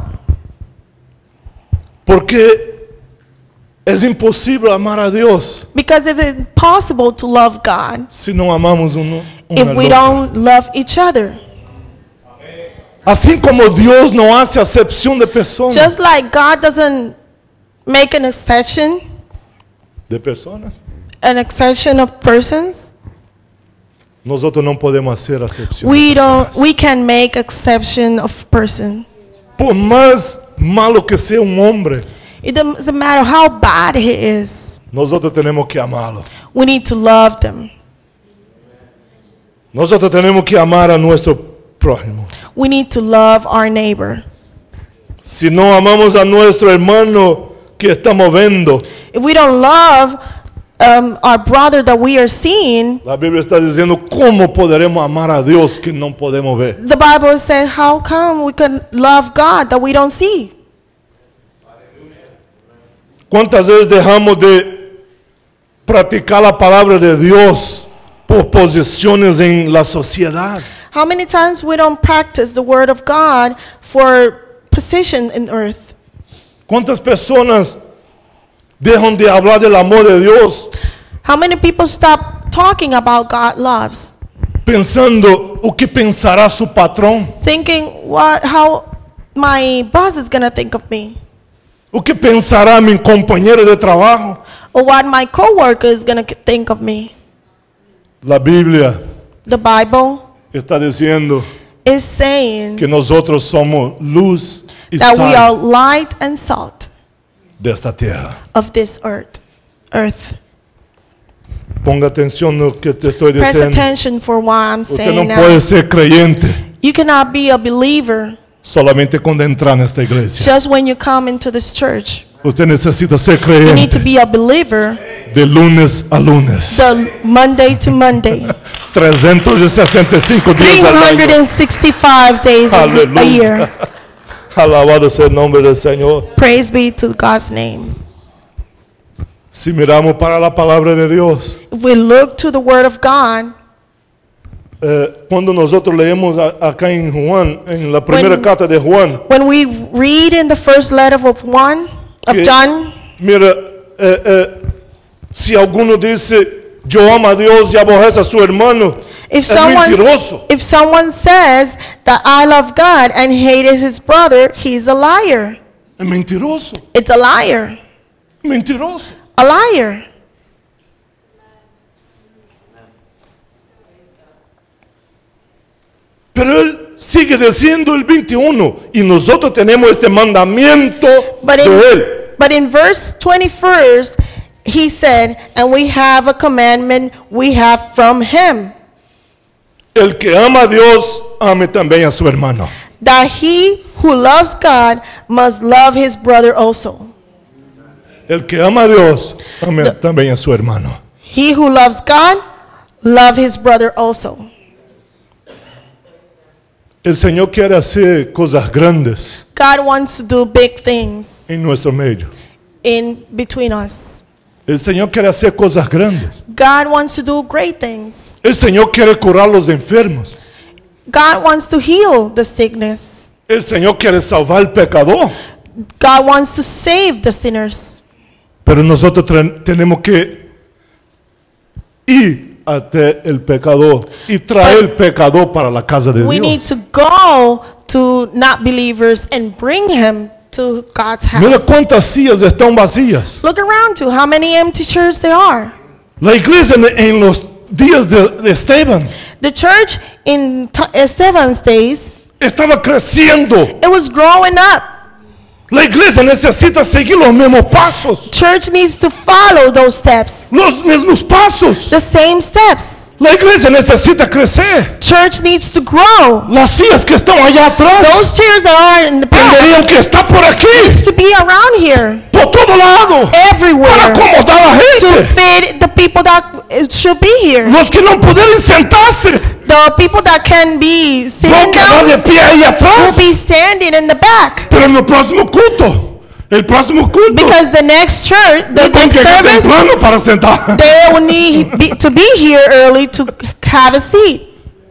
Porque es imposible amar a Dios Because if it's possible to love God si no amamos uno if al we otro. don't love each other. Así como Dios no hace acepción de personas. Just like God doesn't make an exception of persons, Nosotros no podemos hacer acepción. we can make exception of person. Por más malo que sea un hombre, It doesn't matter how bad he is. nosotros tenemos que amarlo. We need to love them. Nosotros tenemos que amar a nuestro prójimo. We need to love our neighbor. Si no amamos a nuestro hermano que estamos viendo, If we don't love our brother that we are seeing, la Biblia está diciendo cómo podremos amar a Dios que no podemos ver. the Bible says, how come we can love God that we don't see? ¿Cuántas veces dejamos de practicar la palabra de Dios por posiciones en la sociedad? How many times we don't practice the word of God for position in earth? ¿Cuántas personas dejan de hablar del amor de Dios How many people stop talking about God loves, pensando o que pensará su patrón? thinking how my boss is going to think of me, ¿O que pensará mi compañero de trabajo? or what my coworker is going to think of me? La Biblia The Bible está diciendo is saying que nosotros somos luz y that we are sal light and salt de esta tierra. of this earth. earth. Ponga atención a lo que te estoy Press diciendo. attention for what I'm Usted saying no now. puede ser creyente You cannot be a believer solamente cuando entra en esta iglesia. just when you come into this church. Usted necesita ser You need to creyente be a believer de lunes a lunes. the Monday to Monday. 365 días al año. 365 days a Aleluya. year. Alabado sea el nombre del Señor. Praise be to God's name. Si miramos para la palabra de Dios, If we look to the Word of God, cuando nosotros leemos acá en Juan, en la primera When- carta de Juan, when we read in the first letter of que, John, mira, si alguno dice, yo amo a Dios y aborrece a su hermano, if es mentiroso. someone says that I love God and hates his brother, he's a liar. Es mentiroso, It's a liar. mentiroso. A liar. Pero él sigue diciendo el 21 y nosotros tenemos este mandamiento But de él. in verse 21st, he said, and we have a commandment we have from him, El que ama a Dios, ame también a su hermano. that he who loves God must love his brother also. El que ama a Dios, ame también a su hermano. He who loves God, love his brother also. El Señor quiere hacer cosas grandes God wants to do big things en nuestro medio. in between us. El Señor quiere hacer cosas grandes. God wants to do great things. El Señor quiere curar a los enfermos. God wants to heal the sickness. El Señor quiere salvar al pecador. God wants to save the sinners. Pero nosotros tenemos que ir ante el pecador y traer el pecador para la casa de We need Dios. to go to not believers and bring him to God's Mira house. cuántas sillas están vacías. Look around to how many empty chairs there are. La iglesia en los días de Esteban The church in Esteban's days, estaba creciendo. it was growing up. La iglesia necesita seguir los mismos pasos. Church needs to follow those steps, Los mismos pasos. the same steps. La iglesia necesita crecer. Church needs to grow. Las sillas que están allá atrás Those chairs that are in the back tendrían que estar por aquí, needs to be around here, por todo lado, para everywhere, acomodar a la to gente. fit the people that should be here. Los que no pudieron sentarse The people that can be sitting van a quedar down de pie ahí will atrás. be standing in the back. Pero en el próximo culto, Because the next church, the van a next llegar service, temprano para sentar. they will need to be here early to have a seat.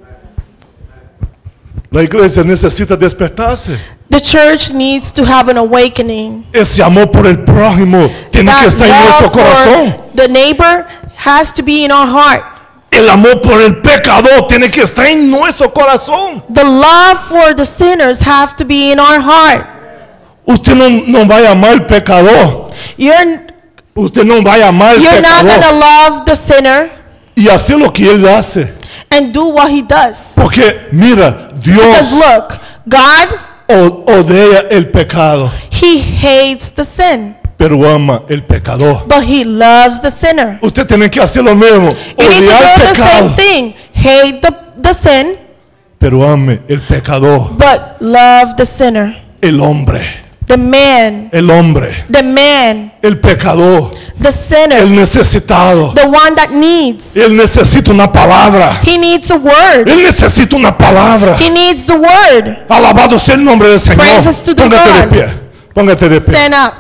La iglesia necesita despertarse. The church needs to have an awakening. Ese amor por el prójimo tiene que That estar en nuestro love corazón. for the neighbor has to be in our heart. El amor por el pecador tiene que estar en nuestro corazón. The love for the sinners have to be in our heart. Usted no va a amar al pecador. Usted no va a amar al You're not going to pecador love the sinner y hacer lo que él hace. and do what he does. Porque mira, Because Dios look, God, odia el pecado, he hates the sin, pero ama el pecador. but he loves the sinner. Usted tiene que hacer lo mismo, You need to odiar do el the same pecado, thing. Hate the sin, pero ame el pecador, but love the sinner. el hombre, The man, el pecador, the sinner, el necesitado. the one that needs. Él necesita una palabra. He needs a word. Él necesita una palabra. He needs the word. Alabado sea el nombre del Señor. Praises to the Póngate de God. pie. Póngate de pie. Stand up.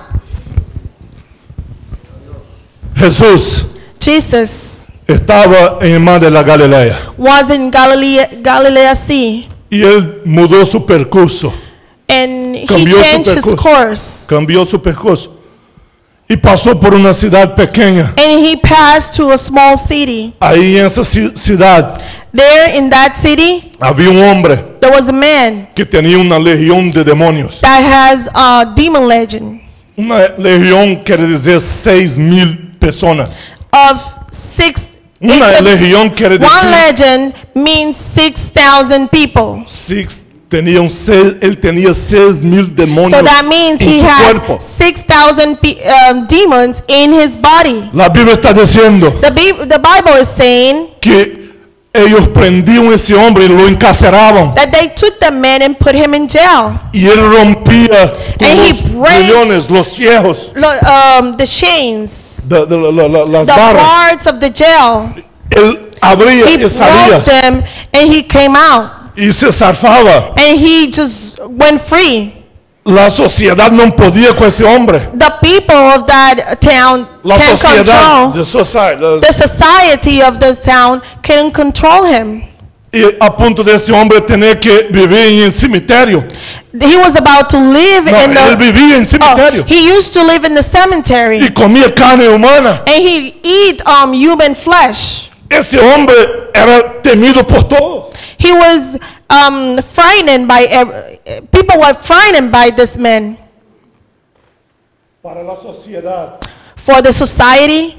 Jesús Jesus estaba en el mar de la Galilea was in Galilee Sea, y él mudó su percurso, and he Cambió su changed his percurso. course, cambió su percurso y pasó por una ciudad pequeña. and he passed to a small city. Ahí en esa ciudad There in that city, había un hombre there was a man que tenía una legión de demonios. that has a demon legend Una legión quiere decir 6,000 personas. of six. Una it- legión quiere one decir legend means 6,000 people. él tenía 6,000 demonios So that means en he su has cuerpo. 6,000 demons in his body. La Biblia está diciendo The Bible is saying que ellos prendían a ese hombre y lo encarceraban. that they took the man and put him in jail. Y él rompía con And he los breaks- grillones, los ciegos, The chains, las the barras. bars of the jail. Él abría He y broke salía them and he came out. y se zarfaba. And he just went free. La sociedad no podía con ese hombre. The people of that town La can sociedad, control. the society, The society of this town can control him. y a punto de ese hombre tener que vivir en el cementerio. He was about to live No, in él the. vivía en cementerio He used to live in the cemetery, y comía carne humana. and he eat human flesh. Este hombre era temido por todos. He was frightened by people were frightened by this man. Para la sociedad, For the society,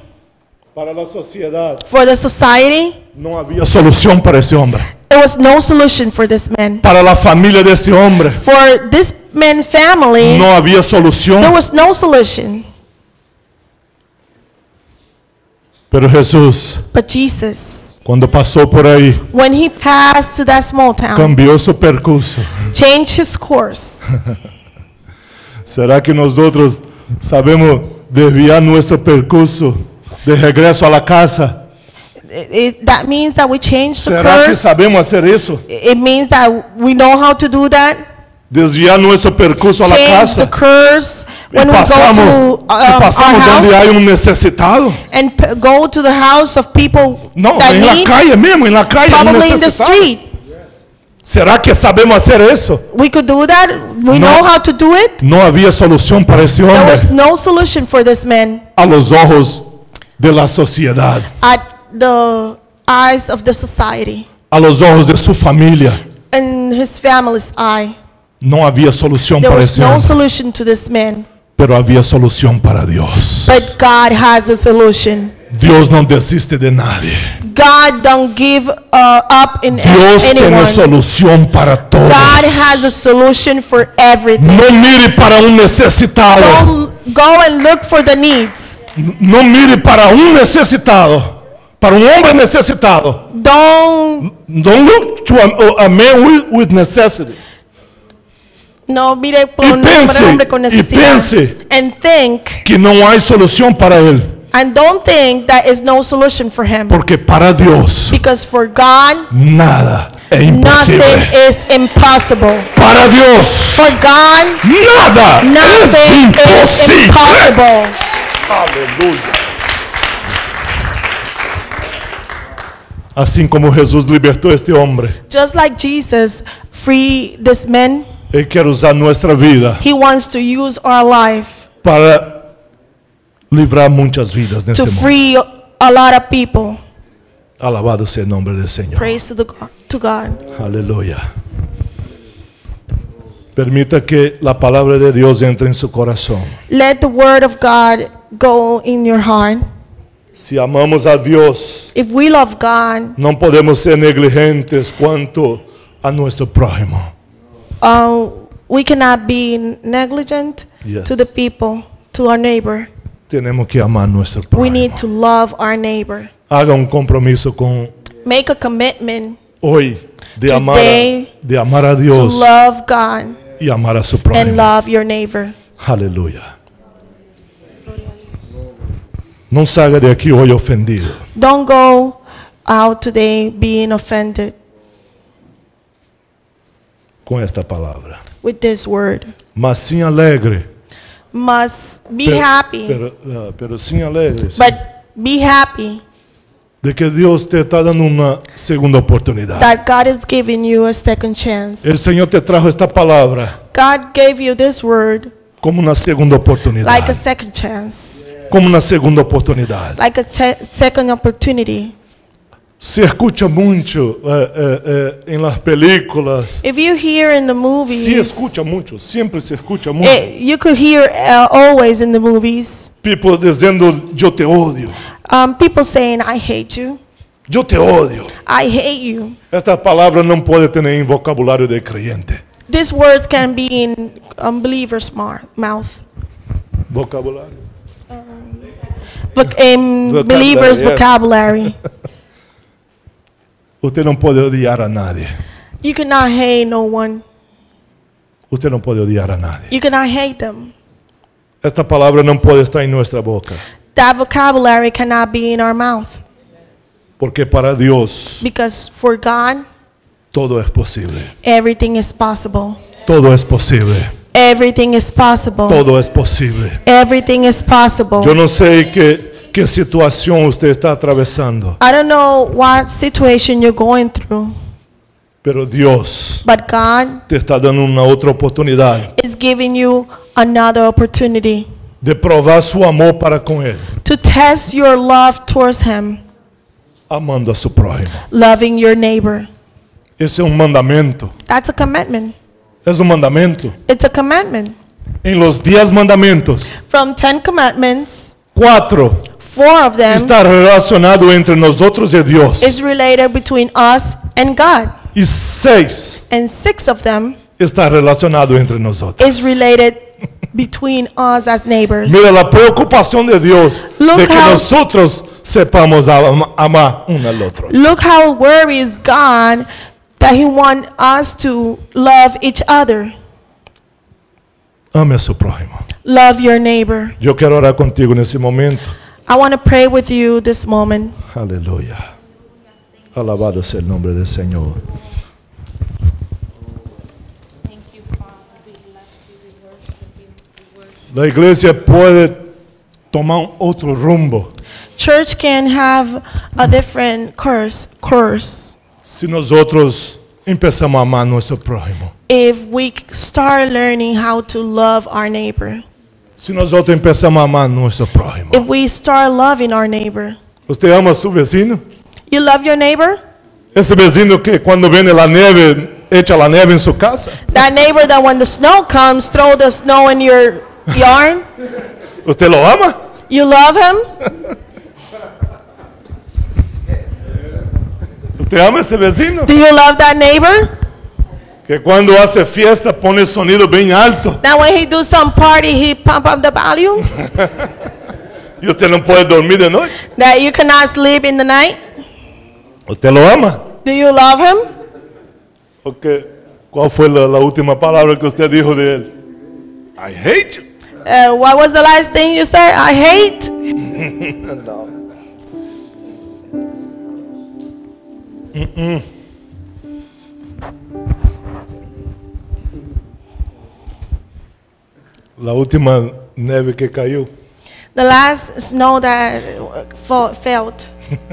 no había solución para ese hombre. there was no solution for this man. Para la familia de este hombre, For this man's family, no había solución. there was no solution. Pero Jesús, But Jesus, cuando pasó por ahí, when he passed to that small town, cambió su percurso. changed his course. ¿Será que nosotros sabemos desviar nuestro percurso de regreso a la casa? That means that we change the ¿Será que course. sabemos hacer eso? It means that we know how to do that. Desviar nuestro percurso a la Change the casa. course Y when we go pasamos, to y pasamos our donde house hay un necesitado. and go to the house of people No, that en la need, calle mismo, en la calle. hay un probably in the necesitado. street. ¿Será que sabemos hacer eso? We could do that. We No. know how to do it. No había solución para ese There hombre was no solution for this man a los ojos de la sociedad, at the eyes of the society a los ojos de su familia. and his family's eye. No había solución There para was ese no hombre, solution to this man. pero había solución para Dios. But God has a solution. Dios no desiste de nadie. God don't give up in Dios tiene anyone. solución para todos. God has a solution for everything. No mire para un necesitado. Don't go and look for the needs. No mire para un necesitado. Para un hombre necesitado. Don't Look to a man with necessity. no mire por Y un piense, hombre con y necesidad. piense. And think Que no hay solución para él. and don't think that is no solution for him. Porque para Dios Because for God, nada es nothing imposible. is impossible. Para Dios For God, nada es nothing is imposible. impossible. Aleluya. Así como Jesús libertó a este hombre, Just like Jesus freed this man, Él quiere usar nuestra vida he wants to use our life para livrar muchas vidas nesse to mundo. free a lot of people. Alabado sea el nombre del Señor. Praise to God. Aleluya. Permita que la palabra de Dios entre en su corazón. Let the word of God go in your heart. Si amamos a Dios, If we love God, no podemos ser negligentes cuanto a nuestro prójimo. we cannot be negligent Yes. to the people, to our neighbor. Tenemos que amar a nuestro We need to prójimo. love our neighbor. Haga un compromiso con Make a commitment hoy de Today, amar a to Dios love God y amar a su and prójimo. love your neighbor. Aleluya. No salga de aquí hoy ofendido. Don't go out today being offended Com esta palavra. with this word. Mas sim alegre. Must be happy, Pero sim alegre. sim, but be happy de que Deus te está dando uma segunda oportunidade. that God is giving you a second chance. El Señor te trajo esta palabra God gave you this word como uma segunda like a oportunidade. second chance, Como uma segunda oportunidade. like a second opportunity. Se escucha muito em las películas. If you hear in the movies, Se escucha muito, sempre se escucha muito. you could hear always in the movies People dizendo eu te odio. people saying, "I hate you." Yo te odio. I hate you. Estas palabras no pueden tener en vocabulario de creyente. These words can be in unbelievers' mouth. Vocabulario. In Vocabulary, believers' yes. vocabulary. Usted no puede odiar a nadie. You cannot hate no one. Usted no puede odiar a nadie. You cannot hate them. Esta palabra no puede estar en nuestra boca. That vocabulary cannot be in our mouth. Porque para Dios Because for God, todo es posible. everything is possible. Todo es posible. Everything is possible. Todo es posible. Everything is possible. Yo no sé qué situación usted está atravesando, I don't know what situation you're going through, pero Dios but God te está dando una otra oportunidad is giving you another opportunity de probar su amor para con Él, to test your love towards Him, amando a su prójimo. loving your neighbor. Ese es un mandamiento. That's a commitment. Es un mandamiento. It's a commandment. En los 10 mandamientos, From 10 commandments, 4 4 of them está relacionado entre nosotros y Dios. is related between us and God, Y 6 and 6 of them está relacionado entre nosotros. is related between us as neighbors. Mira la preocupación de Dios Look de que how- nosotros sepamos amar uno al otro. Look how worries God that He wants us to love each other. Ame a su prójimo. Love your neighbor. Yo quiero orar contigo en ese momento. I want to pray with you this moment. Aleluya. Alabado sea el nombre del Señor. La iglesia puede tomar otro rumbo Church can have a different course si nosotros empezamos a amar a nuestro prójimo. if we start learning how to love our neighbor. Si nosotros empezamos a amar a nuestro prójimo. If we start loving our neighbor. ¿Usted ama a su vecino? You love your neighbor? Ese vecino que cuando viene la nieve, echa la nieve en su casa. That neighbor that when the snow comes, throw the snow in your yard? ¿Usted lo ama? You love him? ¿Usted ama a ese vecino? Do you love that neighbor? Que cuando hace fiesta pone sonido bien alto That when he do some party, he pump up the volume? y usted no puede dormir de noche. That you cannot sleep in the night? ¿Usted lo ama? Do you love him? Okay. ¿Cuál fue la última palabra que usted dijo de él? I hate you. What was the last thing you said? I hate? La última nieve que cayó. The last snow that felt.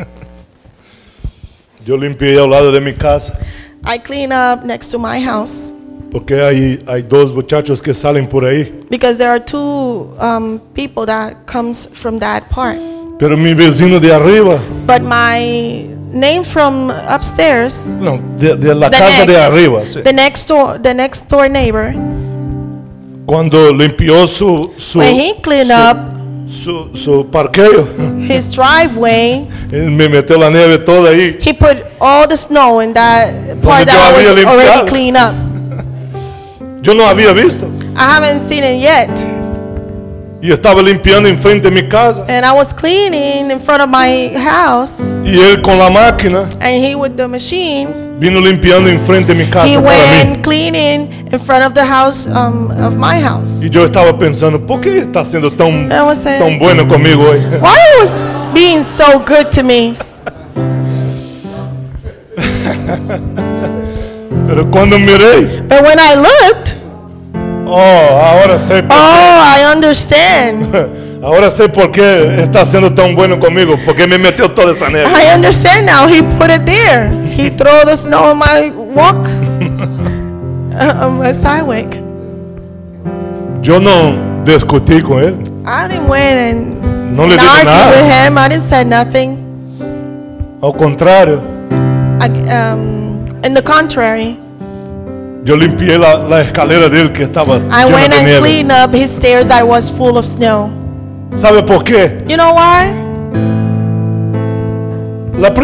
Yo limpié al lado de mi casa I clean up next to my house porque hay dos muchachos que salen por ahí. because there are two people that comes from that part. Pero mi vecino de arriba, But my name from upstairs, no, de la the casa de next, arriba, sí. the next door neighbor, Cuando limpió when he cleaned up su parqueo, his driveway, él me metió la nieve toda ahí. he put all the snow in that part yo that había was already limpiado. cleaned up. Yo no había visto. I haven't seen it yet. Y estaba limpiando enfrente de mi casa. And I was cleaning in front of my house, Y él con la máquina and he with the machine, vino limpiando enfrente de mi casa he para mí. went cleaning in front of the house of my house. Y yo estaba pensando, ¿por qué está siendo tan I was saying, tan bueno conmigo hoy? why he was being so good to me? Pero cuando miré, But when I looked, ahora sé por oh, I understand. ahora sé por qué está siendo tan bueno conmigo, porque me metió toda esa nieve. I understand now. He put it there. He threw the snow on my walk, on my sidewalk. Yo no discutí con él. I didn't went and No le dije argue nada. with him. I didn't say nothing. Al contrario, In the contrary, yo limpié la escalera de él que estaba I llena went de and nieve. cleaned up his stairs that was full of snow. ¿Sabe por qué? You know why? La primera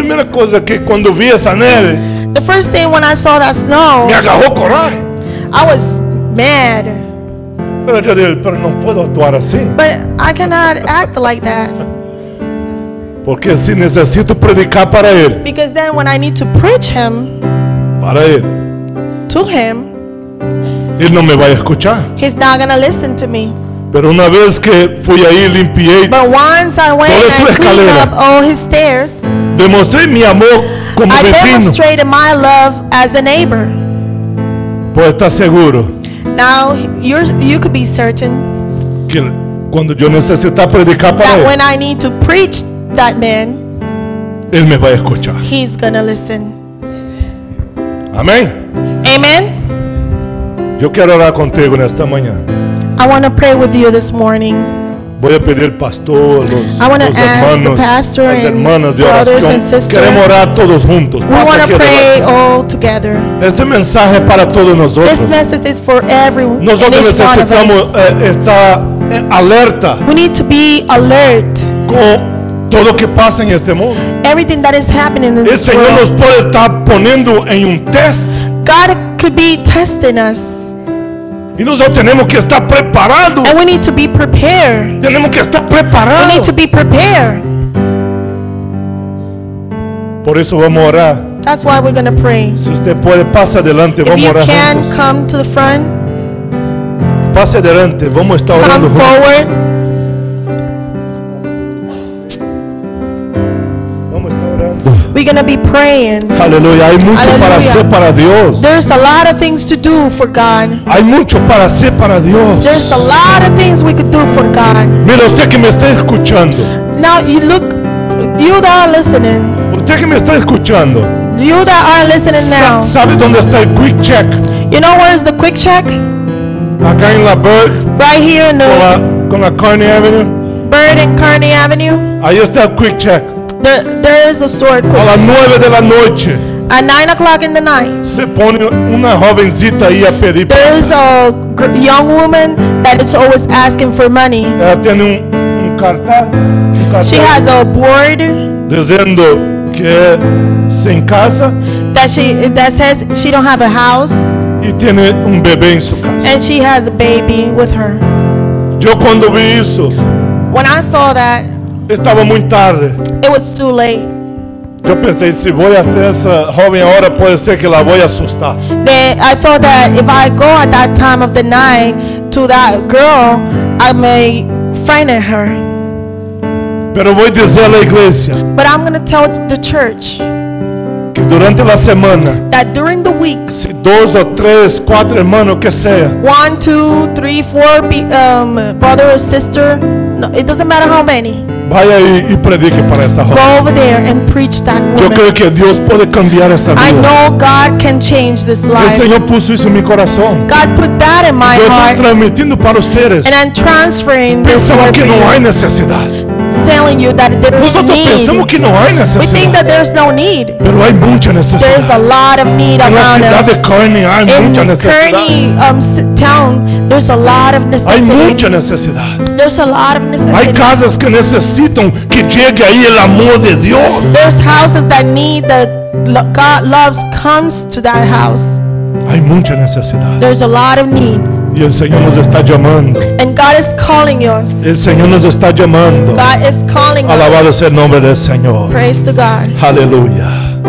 primera cosa que cuando vi esa nieve, The first thing when I saw that snow, me agarró coraje. I was mad. Pero yo dije, pero no puedo actuar así. But I cannot act like that. Porque si necesito predicar para Él, Because then when I need to preach him para Él, to him, Él no me va a escuchar. he's not going to listen to me. Pero una vez que fui ahí, limpié, But once I went Toda su and cleaned escalera. up all his stairs, demostré mi amor como I vecino. demonstrated my love as a neighbor. Pues está seguro Now you could be certain que cuando yo necesita predicar para that Él, when I need to preach that man, Él me va a escuchar. he's gonna listen. Amén. Amen. Yo quiero orar contigo en esta mañana. I want to pray with you this morning. Voy a pedir al pastor, los I wanna ask the hermanos, pastor las and hermanas de brothers oración. and sisters. Queremos orar todos juntos. We Pasa want aquí to pray adelante. all together. Este mensaje es para todos nosotros. This message is for everyone, and Nosotros each one of necesitamos us. estar alerta We need to be alert. con todo lo que pasa en este mundo. Everything that is happening in El this Señor nos world, puede estar poniendo en un test God could be testing us, y nosotros tenemos que estar preparados. and we need to be prepared. Tenemos que estar We preparados. need to be prepared. Por eso vamos a orar. That's why we're gonna pray. Si usted puede, pase adelante. If Vamos a you orar can, juntos. come to the front. Pase adelante. Vamos a estar orando Come juntos. forward. Vamos a estar orando. We're gonna be praying. Aleluya. Hay mucho para Aleluya. hacer para Dios. There's a lot of things to do for God. Hay mucho para hacer para Dios. There's a lot of things we could do for God. Mira, usted que me está escuchando. Now you look, you that are listening, Usted que me está escuchando. you that are listening now, ¿Sabe dónde está el Quick Check? you know where is the Quick Check? Acá en la Bird Right here in the con la Kearney Avenue. Bird and Kearney Avenue. Ahí está el Quick Check. There is the store A Quick las 9 de la noche At 9 o'clock in the night, se pone una jovencita ahí a pedir. there's a young woman that is always asking for money. Ella tiene un cartel, She has a board diciendo que sin casa that says she don't have a house y tiene un bebé en su casa. and she has a baby with her. Yo cuando vi eso, When I saw that, estaba muy tarde. it was too late. Yo pensé, si voy hasta esa joven ahora puede ser que la voy a asustar. Then I thought that if I go at that time of the night to that girl, I may frighten her. Pero voy a decir a la iglesia But I'm going to tell the church que durante la semana, that during the week, si 2 o 3, 4 hermanos que sea, 1, 2, 3, 4 brother or sister, no, it doesn't matter how many, vaya y predique para esa go joven. over there and preach that Yo woman. creo que Dios puede cambiar esa I vida. know God can change this El life. Señor puso eso en mi corazón. God put that in my Yo estoy heart, transmitiendo para ustedes. and I'm transferring this Pensamos word que for no hay you, necesidad. telling you that there is Nosotros pensamos need. que no hay We think necesidad. that there's no need. Pero hay mucha There's a necesidad. lot of need En la around ciudad de us. Kearney hay In mucha necesidad. Kearney town, there's a lot of Hay necessity. mucha necesidad. There's a lot of Hay necessity. casas que necesitan que llegue ahí el amor de Dios. There's houses that need God loves comes to that house. Hay mucha necesidad. There's a lot of need, Y el Señor nos está llamando. and God is calling us. El Señor nos está llamando. God is calling Alabado us. sea el nombre del Señor. Praise to God. Aleluya.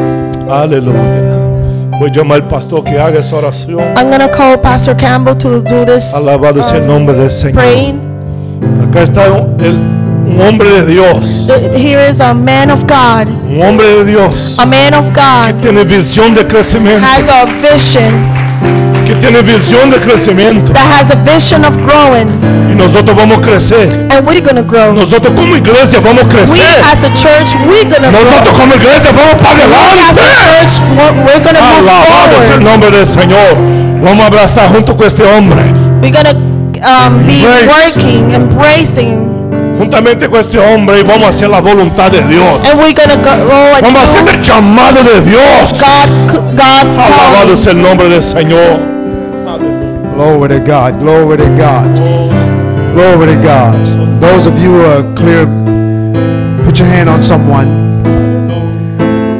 Aleluya. Voy a llamar al pastor que haga esa oración. I'm gonna call Pastor Campbell to do this Alabado sea el nombre del Señor. praying. Acá está un hombre de Dios. Here is a man of God. Un hombre de Dios. A man of God Tiene visión de crecimiento. has a vision. Que tiene visión de crecimiento. That has a vision of growing, Y nosotros vamos a crecer. and we're gonna grow. Nosotros como iglesia vamos a We crecer. as a church, we're gonna Nosotros grow. como iglesia vamos para We as a adelante. church, we're gonna move Alabado sea el forward. nombre del Señor. Vamos a abrazar junto con este hombre. We're gonna be Embrace. working, embracing, Juntamente con este hombre y vamos a hacer la voluntad de Dios. and we're gonna go and Vamos a hacer do el llamado de Dios. God's Alabado calling. sea el nombre del Señor. Glory to God. Glory to God. Glory to God. Those of you who are clear, put your hand on someone.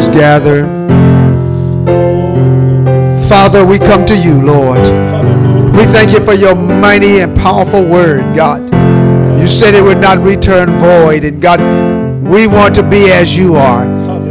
is gathered. Father, we come to you, Lord. We thank you for your mighty and powerful word, God. You said it would not return void. And God, we want to be as you are.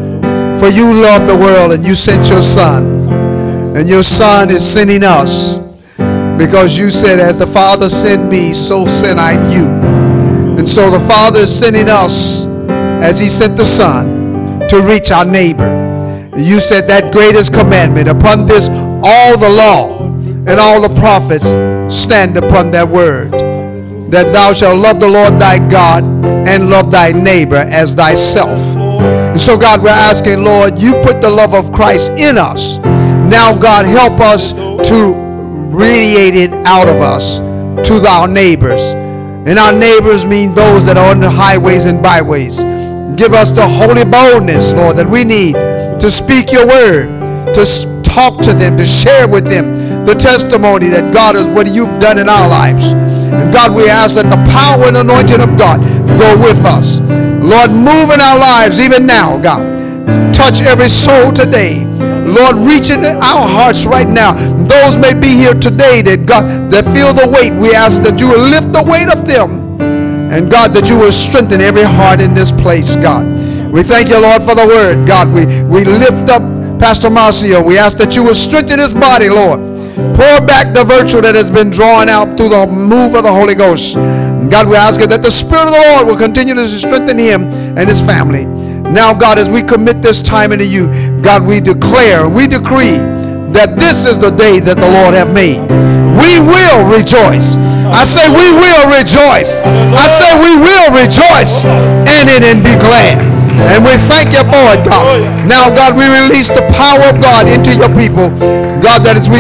For you love the world and you sent your son. And your son is sending us. Because you said, as the Father sent me, so sent I you. And so the Father is sending us as he sent the Son to reach our neighbor. You said that greatest commandment, upon this all the law and all the prophets stand upon that word, that thou shalt love the Lord thy God and love thy neighbor as thyself. And so God, we're asking, Lord, you put the love of Christ in us. Now God, help us to radiate it out of us to our neighbors. And our neighbors mean those that are on the highways and byways. Give us the holy boldness, Lord, that we need to speak your word, to talk to them, to share with them the testimony that God is what you've done in our lives. And God, we ask that the power and anointing of God go with us. Lord, move in our lives even now, God. Touch every soul today. Lord, reach into our hearts right now. Those may be here today that God, that feel the weight. We ask that you will lift the weight of them. And God, that you will strengthen every heart in this place, God. We thank you, Lord, for the word, God. We lift up Pastor Marcio. We ask that you will strengthen his body, Lord. Pour back the virtue that has been drawn out through the move of the Holy Ghost. And God, we ask that the Spirit of the Lord will continue to strengthen him and his family. Now, God, as we commit this time into you, God, we declare, we decree that this is the day that the Lord have made. We will rejoice. I say we will rejoice. I say we will rejoice in it and be glad. And we thank you for it, God. Now, God, we release the power of God into your people. God, that as we